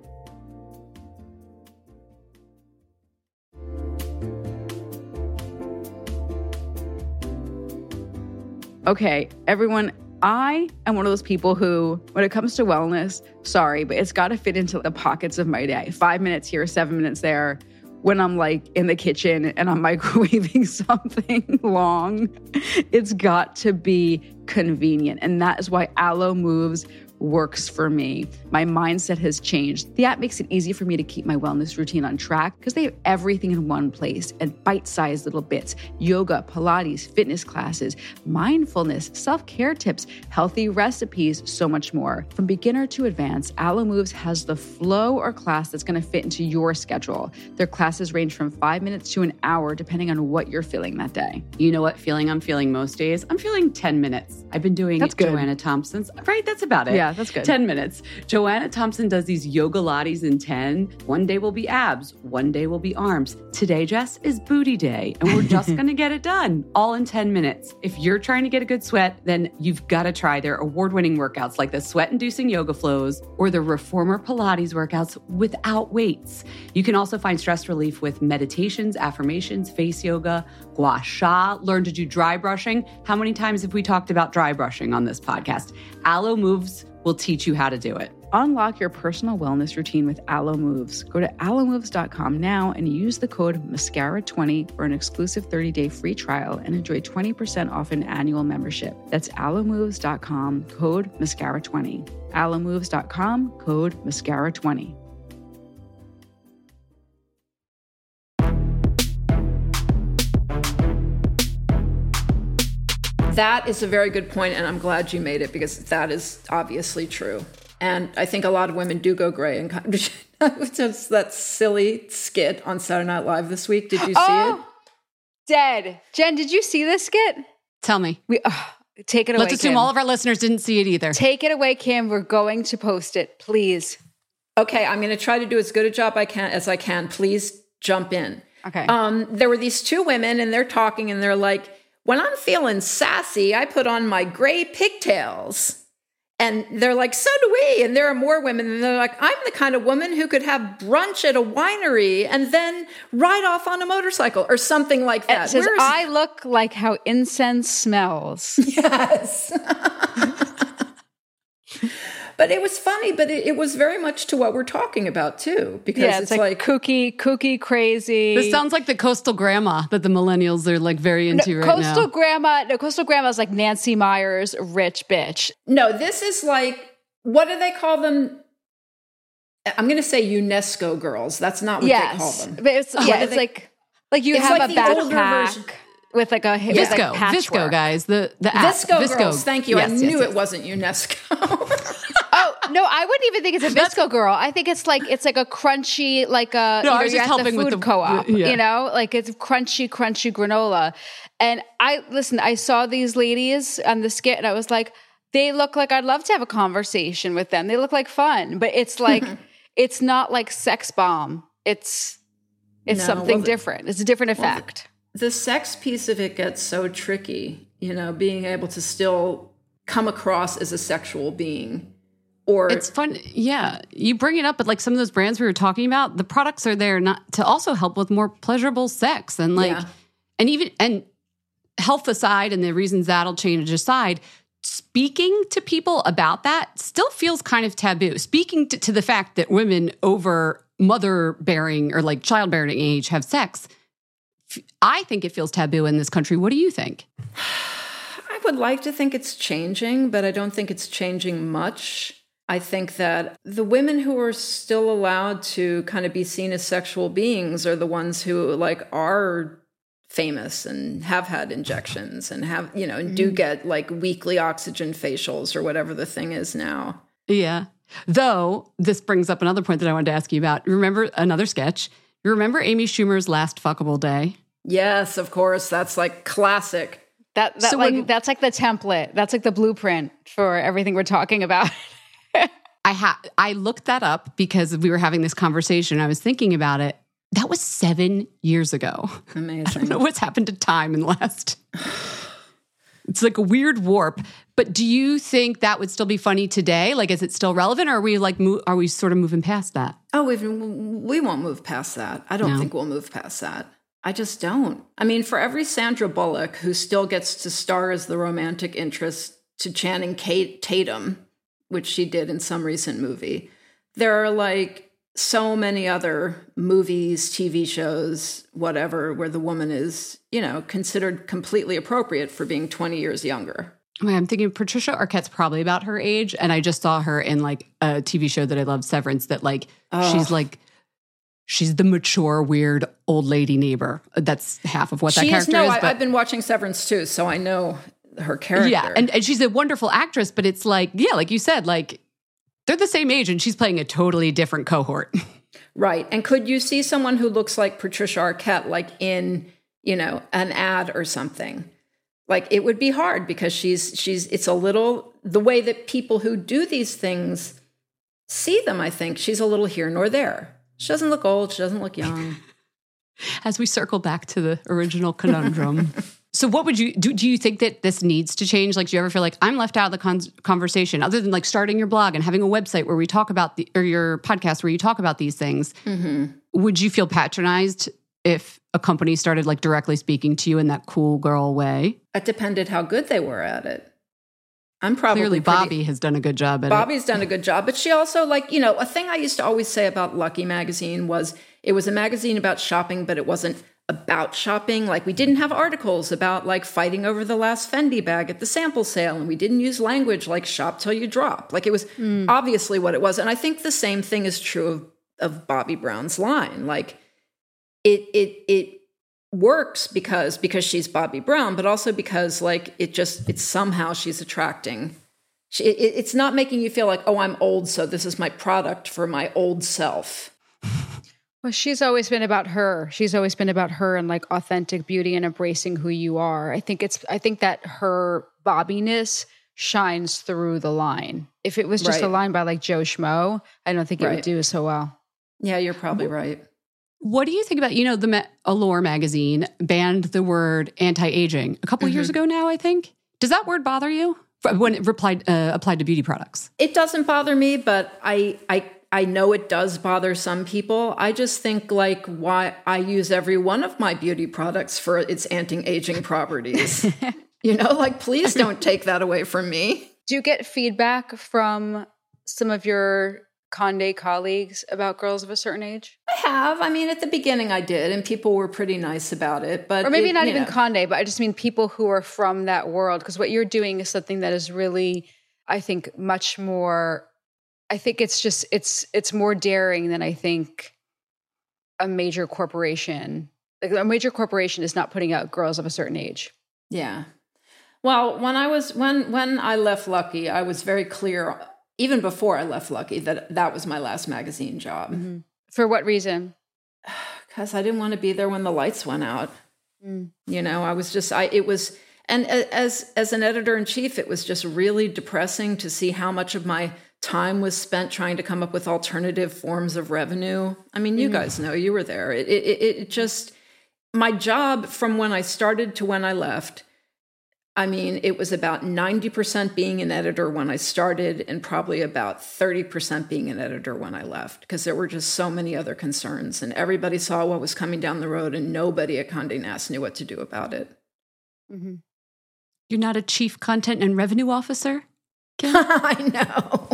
Okay, everyone, I am one of those people who, when it comes to wellness, sorry, but it's got to fit into the pockets of my day. Five minutes here, seven minutes there. When I'm like in the kitchen and I'm microwaving something long, it's got to be convenient. And that is why Alo Moves works for me. My mindset has changed. The app makes it easy for me to keep my wellness routine on track because they have everything in one place and bite-sized little bits: yoga, Pilates, fitness classes, mindfulness, self-care tips, healthy recipes, so much more. From beginner to advanced, Alo Moves has the flow or class that's going to fit into your schedule. Their classes range from five minutes to an hour, depending on what you're feeling that day. You know what feeling I'm feeling most days? I'm feeling ten minutes. I've been doing That's good. Joanna Thompson's. Right, that's about it. Yeah. Yeah, that's good. ten minutes. Joanna Thompson does these yoga lattes in ten. One day will be abs. One day will be arms. Today, Jess, is booty day. And we're just going to get it done all in ten minutes. If you're trying to get a good sweat, then you've got to try their award-winning workouts like the sweat-inducing yoga flows or the reformer Pilates workouts without weights. You can also find stress relief with meditations, affirmations, face yoga, gua sha, learn to do dry brushing. How many times have we talked about dry brushing on this podcast? Alo Moves will teach you how to do it. Unlock your personal wellness routine with Alo Moves. Go to alo moves dot com now and use the code mascara twenty for an exclusive thirty day free trial and enjoy twenty percent off an annual membership. That's alo moves dot com, code mascara twenty. alo moves dot com, code mascara twenty. That is a very good point, and I'm glad you made it because that is obviously true. And I think a lot of women do go gray. And kind of, just that silly skit on Saturday Night Live this week. Did you see oh, it? Dead. Jen, did you see this skit? Tell me. We oh, take it away. Let's assume Kim. all of our listeners didn't see it either. Take it away, Kim. We're going to post it, please. Okay, I'm going to try to do as good a job I can as I can. Please jump in. Okay. Um, there were these two women, and they're talking, and they're like, "When I'm feeling sassy, I put on my gray pigtails." And they're like, "So do we." And there are more women. And they're like, "I'm the kind of woman who could have brunch at a winery and then ride off on a motorcycle," or something like that. It says, Where's- "I look like how incense smells." Yes. But it was funny, but it, it was very much to what we're talking about too. Because yeah, it's, it's like, like kooky, kooky, crazy. This sounds like the coastal grandma that the millennials are like very into no, right coastal now. Coastal grandma, no, coastal grandma is like Nancy Meyers, rich bitch. No, this is like, what do they call them? I'm going to say UNESCO girls. That's not what yes, they call them. But it's, yeah, it's they, like, like you it's have like a the backpack with like a with Visco, like Visco guys, the the app. Visco, Visco girls. Thank you. Yes, I yes, knew yes. it wasn't UNESCO. Oh no, I wouldn't even think it's a Visco girl. I think it's like it's like a crunchy, like a No, you I know, was you're just at the helping with food the- co-op. yeah. You know, like it's crunchy, crunchy granola. And I listen. I saw these ladies on the skit, and I was like, they look like I'd love to have a conversation with them. They look like fun, but it's like it's not like sex bomb. It's it's No, something well, the- different. It's a different effect. The sex piece of it gets so tricky, you know, being able to still come across as a sexual being. Or It's fun. Yeah. You bring it up, but like some of those brands we were talking about, the products are there not to also help with more pleasurable sex and like, Yeah. and even, and health aside and the reasons that'll change aside, speaking to people about that still feels kind of taboo. Speaking to, to the fact that women over mother bearing or like childbearing age have sex, I think it feels taboo in this country. What do you think? I would like to think it's changing, but I don't think it's changing much. I think that the women who are still allowed to kind of be seen as sexual beings are the ones who like are famous and have had injections and have, you know, and do get like weekly oxygen facials or whatever the thing is now. Yeah. Though, this brings up another point that I wanted to ask you about. Remember another sketch? You remember Amy Schumer's Last Fuckable Day? Yes, of course. That's like classic. That, that so like when, that's like the template. That's like the blueprint for everything we're talking about. I ha- I looked that up because we were having this conversation. I was thinking about it. That was seven years ago. Amazing. I don't know what's happened to time in the last... It's like a weird warp. But do you think that would still be funny today? Like, is it still relevant, or are we like, mo- are we sort of moving past that? Oh, we've, we won't move past that. I don't no. think we'll move past that. I just don't. I mean, for every Sandra Bullock who still gets to star as the romantic interest to Channing Kate Tatum, which she did in some recent movie, there are like so many other movies, T V shows, whatever, where the woman is, you know, considered completely appropriate for being twenty years younger. I'm thinking Patricia Arquette's probably about her age. And I just saw her in like a T V show that I love, Severance, that like, oh. she's like, she's the mature, weird old lady neighbor. That's half of what that she character is. No, is. I, but, I've been watching Severance too, so I know her character. Yeah, and, and she's a wonderful actress, but it's like, yeah, like you said, like, they're the same age and she's playing a totally different cohort. Right. And could you see someone who looks like Patricia Arquette, like in, you know, an ad or something? Like, it would be hard because she's, she's, it's a little, the way that people who do these things see them, I think, she's a little here nor there. She doesn't look old. She doesn't look young. As we circle back to the original conundrum. So what would you, do Do you think that this needs to change? Like, do you ever feel like I'm left out of the con- conversation, other than like starting your blog and having a website where we talk about the, or your podcast where you talk about these things? Mm-hmm. Would you feel patronized if a company started like directly speaking to you in that cool girl way? It depended how good they were at it. I'm probably Clearly pretty, Bobby has done a good job at Bobby's it. done a good job, but she also, like, you know, a thing I used to always say about Lucky Magazine was it was a magazine about shopping, but it wasn't about shopping. Like, we didn't have articles about like fighting over the last Fendi bag at the sample sale, and we didn't use language like shop till you drop. Like, it was mm. obviously what it was. And I think the same thing is true of, of Bobby Brown's line. Like, it it it works because because she's Bobby Brown, but also because like it just it's somehow she's attracting. She, it, it's not making you feel like, oh, I'm old, so this is my product for my old self. Well, she's always been about her. She's always been about her and like authentic beauty and embracing who you are. I think it's, I think that her bobbiness shines through the line. If it was just right. a line by like Joe Schmo, I don't think it right. would do so well. Yeah, you're probably right. What do you think about, you know, the Ma- Allure magazine banned the word anti-aging a couple mm-hmm. years ago now, I think. Does that word bother you when it replied, uh, applied to beauty products? It doesn't bother me, but I, I, I know it does bother some people. I just think like why I use every one of my beauty products for its anti-aging properties. You know, like, please don't take that away from me. Do you get feedback from some of your Condé colleagues about girls of a certain age? I have. I mean, at the beginning I did, and people were pretty nice about it. But Or maybe it, not even know. Condé, but I just mean people who are from that world. Because what you're doing is something that is really, I think, much more... I think it's just, it's it's more daring than I think a major corporation. Like, a major corporation is not putting out girls of a certain age. Yeah. Well, when I was, when when I left Lucky, I was very clear, even before I left Lucky, that that was my last magazine job. Mm-hmm. For what reason? Because I didn't want to be there when the lights went out. Mm. You know, I was just, I it was, and as as an editor-in-chief, it was just really depressing to see how much of my time was spent trying to come up with alternative forms of revenue. I mean, you mm. guys know, you were there. It, it, it just, my job from when I started to when I left, I mean, it was about ninety percent being an editor when I started and probably about thirty percent being an editor when I left, because there were just so many other concerns and everybody saw what was coming down the road and nobody at Condé Nast knew what to do about it. Mm-hmm. You're not a chief content and revenue officer? I know.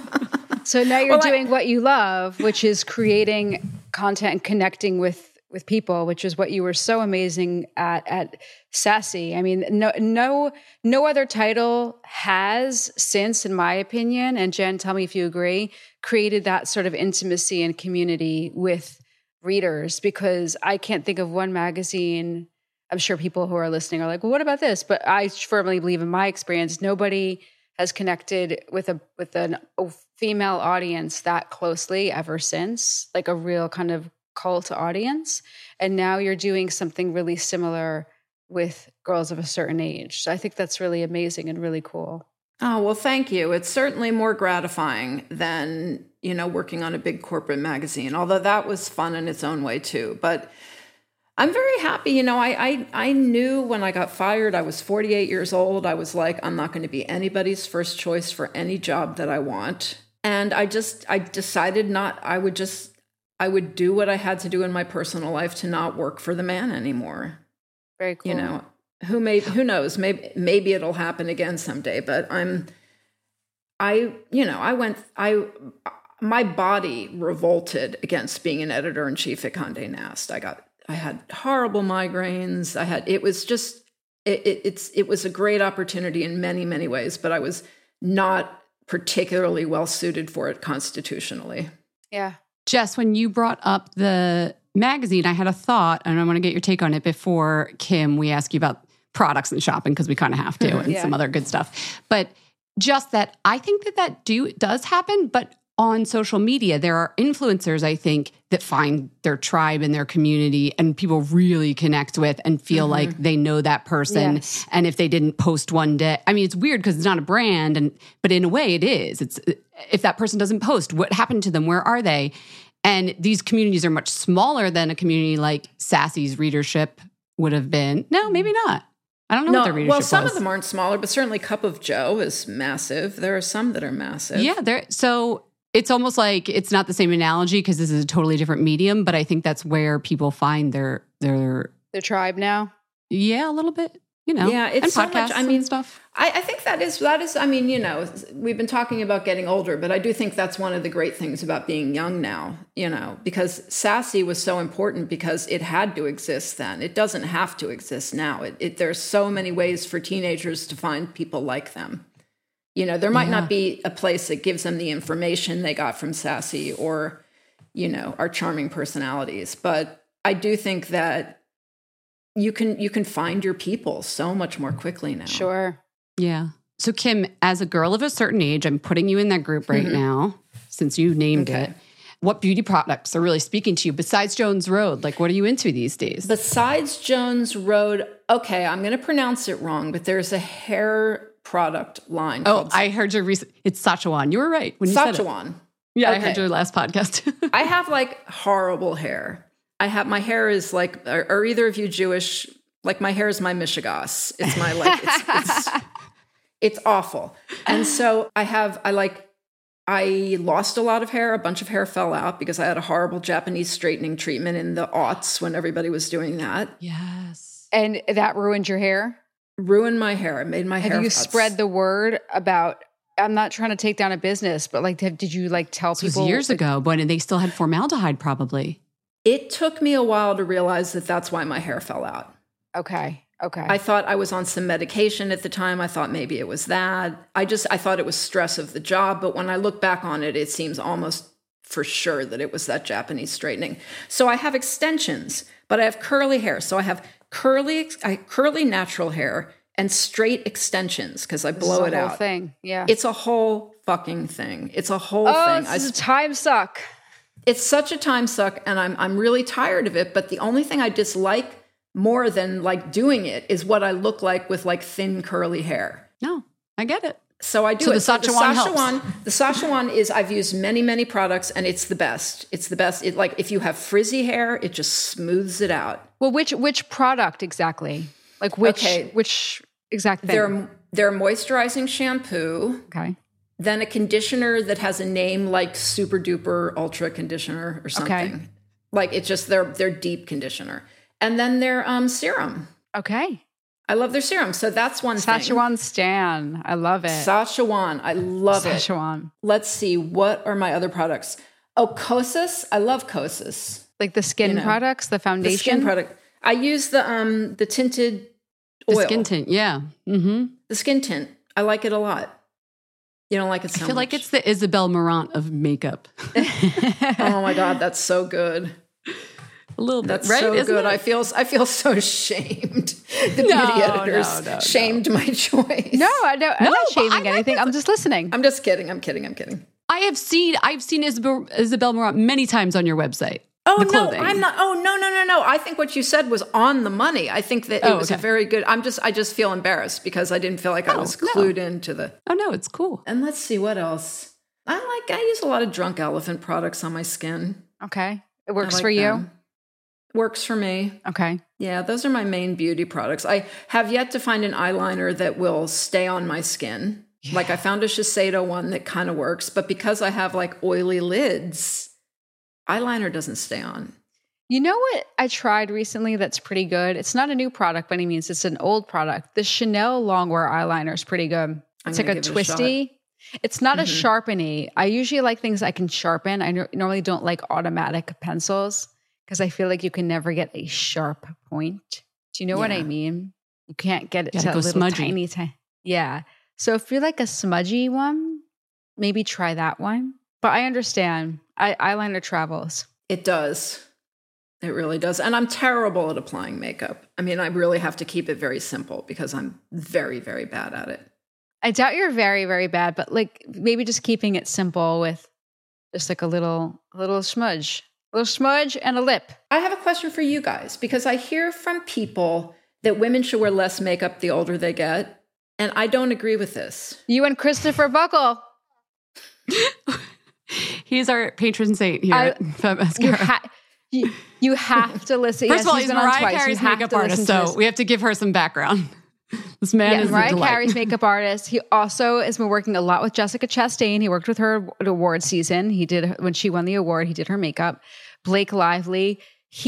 So now you're well, doing I, what you love, which is creating content and connecting with, with people, which is what you were so amazing at at Sassy. I mean, no no no other title has since, in my opinion, and Jen, tell me if you agree, created that sort of intimacy and community with readers, because I can't think of one magazine. I'm sure people who are listening are like, well, what about this? But I firmly believe, in my experience, nobody has connected with a with an, a female audience that closely ever since, like a real kind of cult audience. And now you're doing something really similar with girls of a certain age. So I think that's really amazing and really cool. Oh, well, thank you. It's certainly more gratifying than, you know, working on a big corporate magazine, although that was fun in its own way too. But I'm very happy. You know, I, I, I knew when I got fired, I was forty-eight years old. I was like, I'm not going to be anybody's first choice for any job that I want. And I just, I decided not, I would just, I would do what I had to do in my personal life to not work for the man anymore. Very cool. You know, who may, who knows, maybe, maybe it'll happen again someday, but I'm, I, you know, I went, I, my body revolted against being an editor-in-chief at Condé Nast. I got, I had horrible migraines. I had, it was just, it, it, it's, it was a great opportunity in many, many ways, but I was not particularly well suited for it constitutionally. Yeah. Jess, when you brought up the magazine, I had a thought, and I want to get your take on it before, Kim, we ask you about products and shopping, because we kind of have to, and yeah. some other good stuff. But just that, I think that that do does happen, but on social media, there are influencers, I think, that find their tribe and their community and people really connect with and feel mm-hmm. like they know that person. Yes. And if they didn't post one day, I mean, it's weird because it's not a brand, and but in a way it is. It's if that person doesn't post, what happened to them? Where are they? And these communities are much smaller than a community like Sassy's readership would have been. No, maybe not. I don't know no, what their readership well, some was. of them aren't smaller, but certainly Cup of Joe is massive. There are some that are massive. Yeah, there. So it's almost like it's not the same analogy because this is a totally different medium, but I think that's where people find their their their tribe now. Yeah, a little bit. You know, yeah, it's and so podcasts much. I mean, and stuff. I, I think that is that is. I mean, you know, we've been talking about getting older, but I do think that's one of the great things about being young now. You know, because Sassy was so important because it had to exist then. It doesn't have to exist now. It, it there's so many ways for teenagers to find people like them. You know, there might yeah. not be a place that gives them the information they got from Sassy or, you know, our charming personalities, but I do think that you can you can find your people so much more quickly now. Sure. Yeah. So Kim, as a girl of a certain age, I'm putting you in that group right mm-hmm. now, since you named okay. it. What beauty products are really speaking to you besides Jones Road? Like, what are you into these days? Besides Jones Road, okay, I'm going to pronounce it wrong, but there's a hair product line. Oh, I heard your recent, it's Sachajuan. You were right when you said it. Sachajuan. Yeah, okay. I heard your last podcast. I have like horrible hair. I have, my hair is like, are, are either of you Jewish? Like my hair is my mishigas. It's my like, it's, it's, it's awful. And so I have, I like, I lost a lot of hair. A bunch of hair fell out because I had a horrible Japanese straightening treatment in the aughts when everybody was doing that. Yes. And that ruined your hair? Ruined my hair. It made my have hair. Have you cuts. spread the word about, I'm not trying to take down a business, but like, did, did you like tell this people? Was years like, ago, but they still had formaldehyde probably. It took me a while to realize that that's why my hair fell out. Okay. Okay. I thought I was on some medication at the time. I thought maybe it was that. I just, I thought it was stress of the job. But when I look back on it, it seems almost for sure that it was that Japanese straightening. So I have extensions, but I have curly hair. So I have curly, I, curly natural hair and straight extensions because I blow it out. It's a whole thing. Yeah. It's a whole fucking thing. It's a whole oh, thing. It's I, a time suck. It's such a time suck, and I'm I'm really tired of it. But the only thing I dislike more than like doing it is what I look like with like thin curly hair. No, I get it. So I do so it. The so Sachajuan the Sachajuan, the Sachajuan is I've used many many products, and it's the best. It's the best. It like if you have frizzy hair, it just smooths it out. Well, which which product exactly? Like which okay. which exact thing? They're they're moisturizing shampoo. Okay. Then a conditioner that has a name like Super Duper Ultra Conditioner or something. Okay. Like it's just their their deep conditioner. And then their um, serum. Okay. I love their serum. So that's one Sachajuan thing. Sachajuan Stan. I love it. Sachajuan. I love Sachajuan. it. Sachajuan. Let's see. What are my other products? Oh, Kosas. I love Kosas. Like the skin you know, products, the foundation? The skin product. I use the um the tinted oil. The skin tint, yeah. Mm-hmm. The skin tint. I like it a lot. You don't like it so much. I feel much. like it's the Isabel Marant of makeup. Oh my God, that's so good. A little bit, That's right? so Isn't good. it? I feel I feel so shamed. The No, beauty editors no, no, no. shamed my choice. No, I don't, I'm No, not but shaming I like anything. this. I'm just listening. I'm just kidding. I'm kidding. I'm kidding. I have seen I've seen Isabel, Isabel Marant many times on your website. Oh, the no, clothing. I'm not. Oh, no, no, no, no. I think what you said was on the money. I think that it Oh, was okay. a very good. I'm just, I just feel embarrassed because I didn't feel like I Oh, was no. clued into the. Oh no, it's cool. And let's see what else. I like, I use a lot of Drunk Elephant products on my skin. Okay. It I works like for you? them. Works for me. Okay. Yeah, those are my main beauty products. I have yet to find an eyeliner that will stay on my skin. Yeah. Like I found a Shiseido one that kind of works, but because I have like oily lids, eyeliner doesn't stay on. You know what I tried recently that's pretty good? It's not a new product by any means. It's an old product. The Chanel Longwear eyeliner is pretty good. It's like a twisty. It a it's not mm-hmm. a sharpeny. I usually like things I can sharpen. I no- normally don't like automatic pencils because I feel like you can never get a sharp point. Do you know yeah. what I mean? You can't get it to a little smudgy. tiny, tiny. Yeah. So if you're like a smudgy one, maybe try that one. But I understand. I, eyeliner travels. It does. It really does. And I'm terrible at applying makeup. I mean, I really have to keep it very simple because I'm very, very bad at it. I doubt you're very, very bad, but like maybe just keeping it simple with just like a little, a little smudge, a little smudge and a lip. I have a question for you guys because I hear from people that women should wear less makeup the older they get. And I don't agree with this. You and Christopher Buckle. He's our patron saint here I, at Fat Mascara. You, ha- you, you have to listen. First yes, of all, he's, he's Mariah Carey's makeup artist, so we have to give her some background. This man yeah, is Mariah a delight. Carey's makeup artist. He also has been working a lot with Jessica Chastain. He worked with her at award season. He did, when she won the award, he did her makeup. Blake Lively.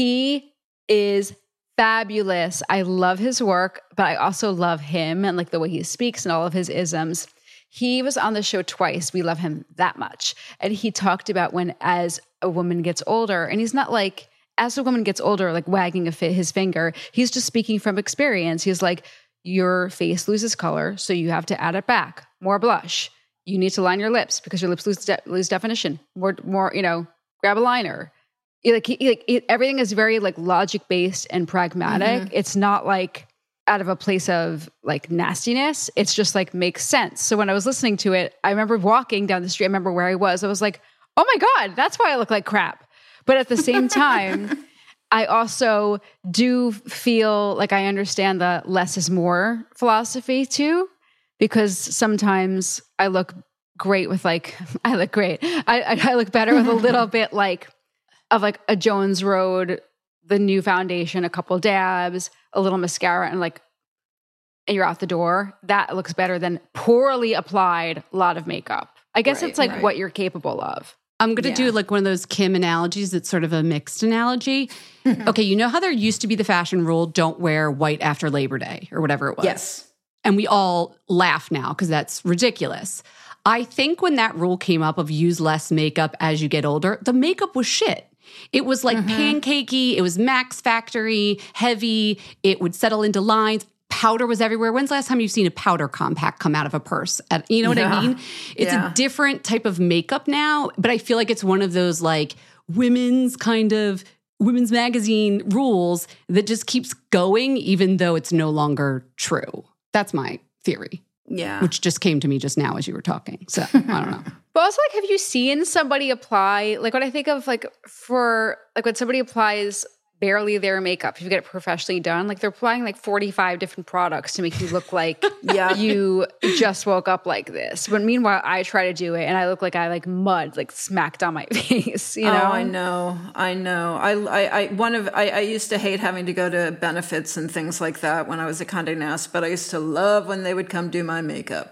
He is fabulous. I love his work, but I also love him and like the way he speaks and all of his isms. He was on the show twice. We love him that much. And he talked about when as a woman gets older, and he's not like, as a woman gets older, like wagging a fi- his finger. He's just speaking from experience. He's like, your face loses color, so you have to add it back. More blush. You need to line your lips because your lips lose de- lose definition. More, more, you know, grab a liner. It, like, he, like it, everything is very like logic based and pragmatic. Mm-hmm. It's not like out of a place of like nastiness. It's just like makes sense. So when I was listening to it, I remember walking down the street. I remember where I was. I was like, oh my God, that's why I look like crap. But at the same time, I also do feel like I understand the less is more philosophy too, because sometimes I look great with like, I look great. I, I look better with a little bit like of like a Jones Road, the new foundation, a couple dabs, a little mascara, and like, and you're out the door. That looks better than poorly applied lot of makeup. I guess right, it's like right. what you're capable of. I'm going to yeah. do like one of those Kim analogies. It's sort of a mixed analogy. Okay, you know how there used to be the fashion rule, don't wear white after Labor Day or whatever it was? Yes. And we all laugh now because that's ridiculous. I think when that rule came up of use less makeup as you get older, the makeup was shit. It was like mm-hmm. pancakey. It was Max Factory, heavy. It would settle into lines. Powder was everywhere. When's the last time you've seen a powder compact come out of a purse? You know what yeah. I mean? It's yeah. a different type of makeup now, but I feel like it's one of those like women's kind of women's magazine rules that just keeps going even though it's no longer true. That's my theory. Yeah. Which just came to me just now as you were talking. So I don't know. But also, like, have you seen somebody apply, like when I think of like for, like when somebody applies barely their makeup, if you get it professionally done, like they're applying like forty-five different products to make you look like yeah. you just woke up like this. But meanwhile, I try to do it and I look like I like mud, like smacked on my face, you know? Oh, I know. I know. I, I, I one of, I, I used to hate having to go to benefits and things like that when I was a Condé Nast, but I used to love when they would come do my makeup.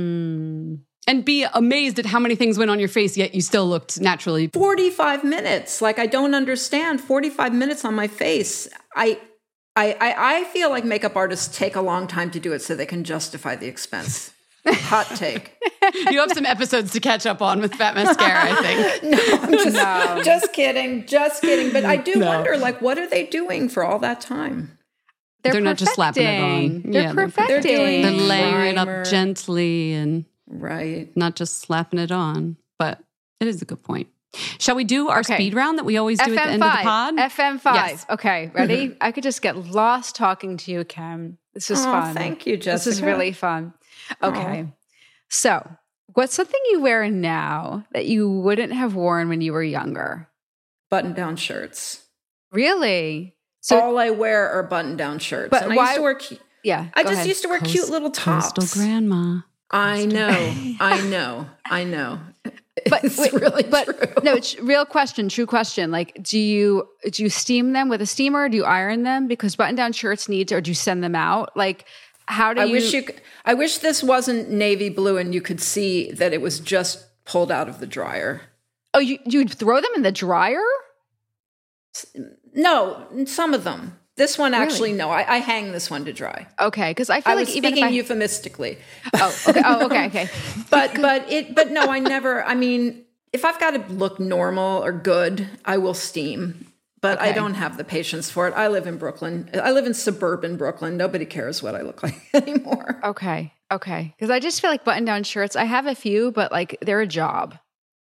Mm. And be amazed at how many things went on your face, yet you still looked naturally. forty-five minutes. Like, I don't understand. forty-five minutes on my face. I, I, I, I feel like makeup artists take a long time to do it so they can justify the expense. Hot take. You have some episodes to catch up on with Fat Mascara, I think. no, I'm just, no. just kidding. Just kidding. But I do no. wonder, like, what are they doing for all that time? They're, they're not just slapping it on. They're yeah, perfecting. They're, doing they're laying primer. it up gently and... Right. Not just slapping it on, but it is a good point. Shall we do our okay. speed round that we always do F M at the end of the pod? F M five. Yes. Okay, ready? I could just get lost talking to you, Kim. This is oh, fun. Thank you, Jessica. This is really fun. Okay. Oh. So, what's something you wear now that you wouldn't have worn when you were younger? Button-down shirts. Really? So all I wear are button-down shirts. But and why, I used to wear cute. Yeah. I just ahead. used to wear Coast, cute little tops. Coastal grandma. Coastal I know. I know. I know. But it's wait, really but true. No, it's real question, true question. Like, do you do you steam them with a steamer? Or do you iron them? Because button-down shirts need to, or do you send them out? Like, how do I you? wish you. Could, I wish this wasn't navy blue and you could see that it was just pulled out of the dryer. Oh, you you'd throw them in the dryer? No, some of them. This one actually, really? no. I, I hang this one to dry. Okay, because I feel I like was even speaking if I, euphemistically. Oh, okay. Oh, okay. Okay. but but it but no, I never. I mean, if I've got to look normal or good, I will steam. But okay. I don't have the patience for it. I live in Brooklyn. I live in suburban Brooklyn. Nobody cares what I look like anymore. Okay. Okay. Because I just feel like button-down shirts. I have a few, but like they're a job.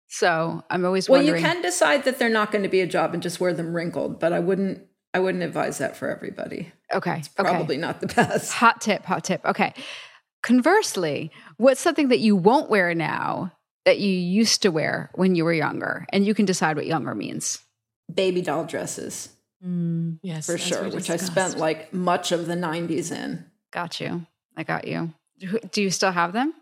So I'm always wondering. Well, you can decide that they're not going to be a job and just wear them wrinkled. But I wouldn't. I wouldn't advise that for everybody. Okay. It's probably okay. not the best. Hot tip. Hot tip. Okay. Conversely, what's something that you won't wear now that you used to wear when you were younger? And you can decide what younger means. Baby doll dresses. Mm, yes, for sure. Which I spent like much of the nineties in. Got you. I got you. Do you still have them?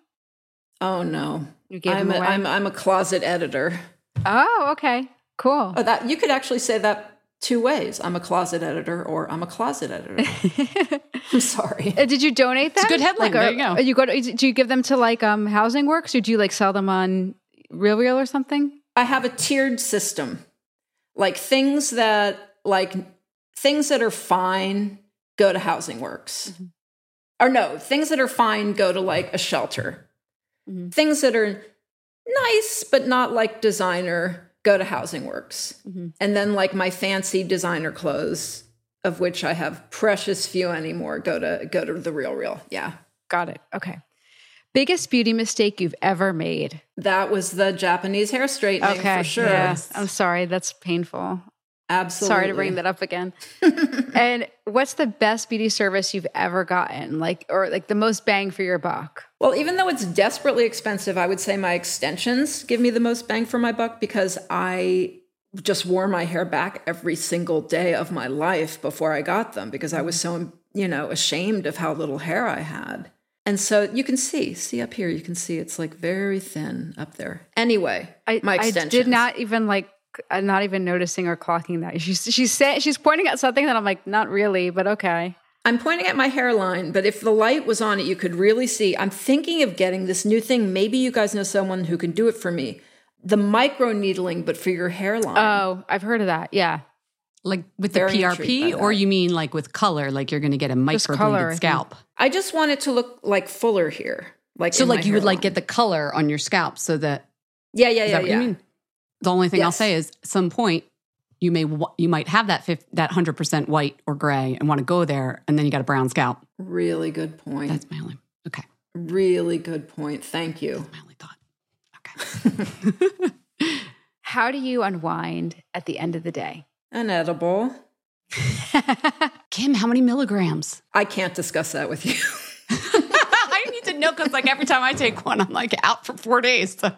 Oh no. You gave I'm them a, away? I'm, I'm a closet editor. Oh, okay. Cool. Oh, that you could actually say that two ways. I'm a closet editor or I'm a closet editor. I'm sorry. Uh, did you donate them? It's a good headline. Like, there are, you go. You go to, do you give them to like um, Housing Works or do you like sell them on RealReal or something? I have a tiered system. Like things that like things that are fine go to Housing Works. Mm-hmm. Or no, things that are fine go to like a shelter. Mm-hmm. Things that are nice but not like designer go to Housing Works. Mm-hmm. And then like my fancy designer clothes, of which I have precious few anymore, go to go to the RealReal. Yeah. Got it. Okay. Biggest beauty mistake you've ever made? That was the Japanese hair straightening okay. for sure. Yes. I'm sorry. That's painful. Absolutely. Sorry to bring that up again. And what's the best beauty service you've ever gotten? Like, or like the most bang for your buck? Well, even though it's desperately expensive, I would say my extensions give me the most bang for my buck because I just wore my hair back every single day of my life before I got them because I was so, you know, ashamed of how little hair I had. And so you can see, see up here, you can see it's like very thin up there. Anyway, I, my extensions. I did not even like, I'm not even noticing or clocking that. She's she's saying she's pointing at something that I'm like, not really, but okay. I'm pointing at my hairline, but if the light was on it, you could really see. I'm thinking of getting this new thing. Maybe you guys know someone who can do it for me. The micro needling, but for your hairline. Oh, I've heard of that. Yeah. Like with the P R P, or you mean like with color, like you're going to get a microbladed scalp? I just want it to look like fuller here. Like so like you would like get the color on your scalp so that. Yeah, yeah, is yeah, that what yeah. you mean? The only thing Yes. I'll say is at some point you may you might have that fifty, that one hundred percent white or gray and want to go there, and then you got a brown scalp. Really good point. That's my only, okay. Really good point. Thank you. That's my only thought. Okay. How do you unwind at the end of the day? An edible. Kim, how many milligrams? I can't discuss that with you. I need to know because like every time I take one, I'm like out for four days. So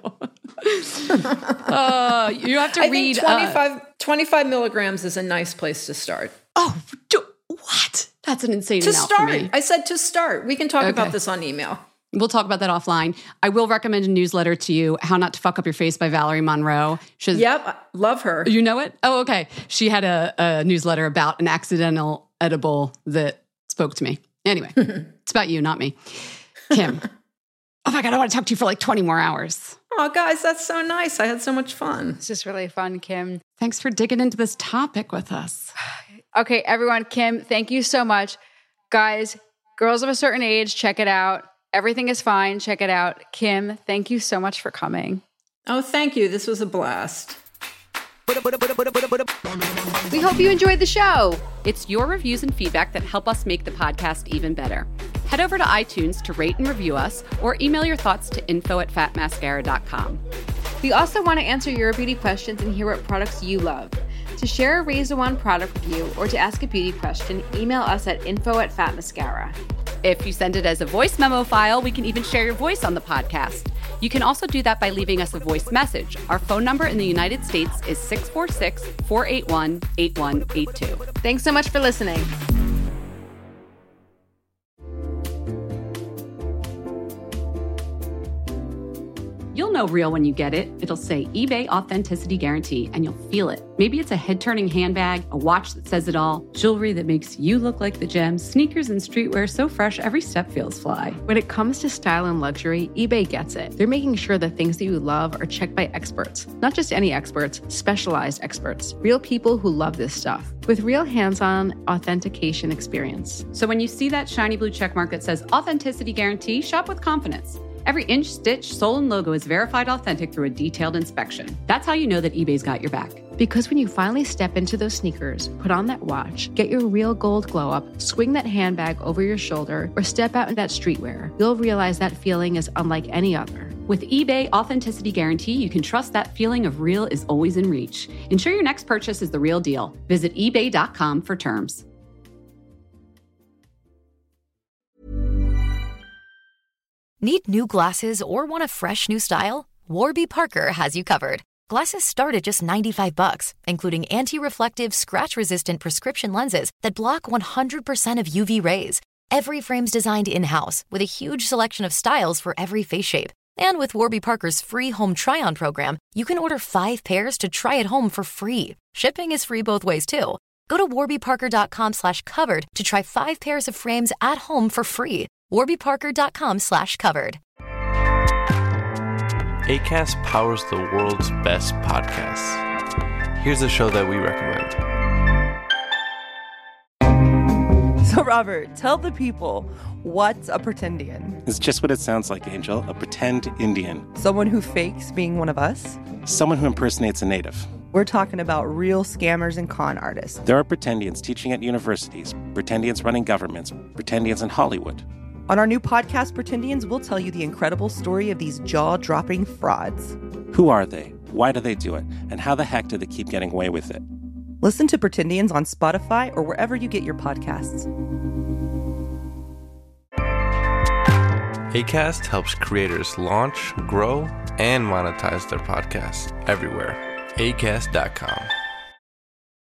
uh, you have to I read. Think twenty-five, uh, twenty-five milligrams is a nice place to start. Oh, do, what? That's an insane to amount start. for me. I said to start. We can talk Okay. about this on email. We'll talk about that offline. I will recommend a newsletter to you, How Not to Fuck Up Your Face by Valerie Monroe. She's, yep, love her. You know it? Oh, okay. She had a, a newsletter about an accidental edible that spoke to me. Anyway, it's about you, not me. Kim. Oh my God, I want to talk to you for like twenty more hours. Oh, guys, that's so nice. I had so much fun. This is really fun, Kim. Thanks for digging into this topic with us. Okay, everyone, Kim, thank you so much. Guys, Girls of a Certain Age, check it out. Everything is fine. Check it out. Kim, thank you so much for coming. Oh, thank you. This was a blast. We hope you enjoyed the show. It's your reviews and feedback that help us make the podcast even better. Head over to iTunes to rate and review us or email your thoughts to info at fat mascara dot com. We also want to answer your beauty questions and hear what products you love. To share a Raise the Wand product review or to ask a beauty question, email us at info at Fat Mascara. If you send it as a voice memo file, we can even share your voice on the podcast. You can also do that by leaving us a voice message. Our phone number in the United States is six four six, four eight one, eight one eight two. Thanks so much for listening. You'll know real when you get it. It'll say eBay Authenticity Guarantee, and you'll feel it. Maybe it's a head-turning handbag, a watch that says it all, jewelry that makes you look like the gems, sneakers and streetwear so fresh every step feels fly. When it comes to style and luxury, eBay gets it. They're making sure the things that you love are checked by experts. Not just any experts, specialized experts. Real people who love this stuff. With real hands-on authentication experience. So when you see that shiny blue checkmark that says Authenticity Guarantee, shop with confidence. Every inch, stitch, sole, and logo is verified authentic through a detailed inspection. That's how you know that eBay's got your back. Because when you finally step into those sneakers, put on that watch, get your real gold glow up, swing that handbag over your shoulder, or step out in that streetwear, you'll realize that feeling is unlike any other. With eBay Authenticity Guarantee, you can trust that feeling of real is always in reach. Ensure your next purchase is the real deal. Visit ebay dot com for terms. Need new glasses or want a fresh new style? Warby Parker has you covered. Glasses start at just ninety-five bucks, including anti-reflective, scratch-resistant prescription lenses that block one hundred percent of U V rays. Every frame's designed in-house with a huge selection of styles for every face shape. And with Warby Parker's free home try-on program, you can order five pairs to try at home for free. Shipping is free both ways, too. Go to warby parker dot com slash covered to try five pairs of frames at home for free. warby parker dot com slash covered. Acast powers the world's best podcasts. Here's a show that we recommend. So, Robert, tell the people, what's a pretendian? It's just what it sounds like, Angel. A pretend Indian. Someone who fakes being one of us? Someone who impersonates a native. We're talking about real scammers and con artists. There are pretendians teaching at universities, pretendians running governments, pretendians in Hollywood. On our new podcast, Pretendians, we'll tell you the incredible story of these jaw-dropping frauds. Who are they? Why do they do it? And how the heck do they keep getting away with it? Listen to Pretendians on Spotify or wherever you get your podcasts. Acast helps creators launch, grow, and monetize their podcasts everywhere. acast dot com.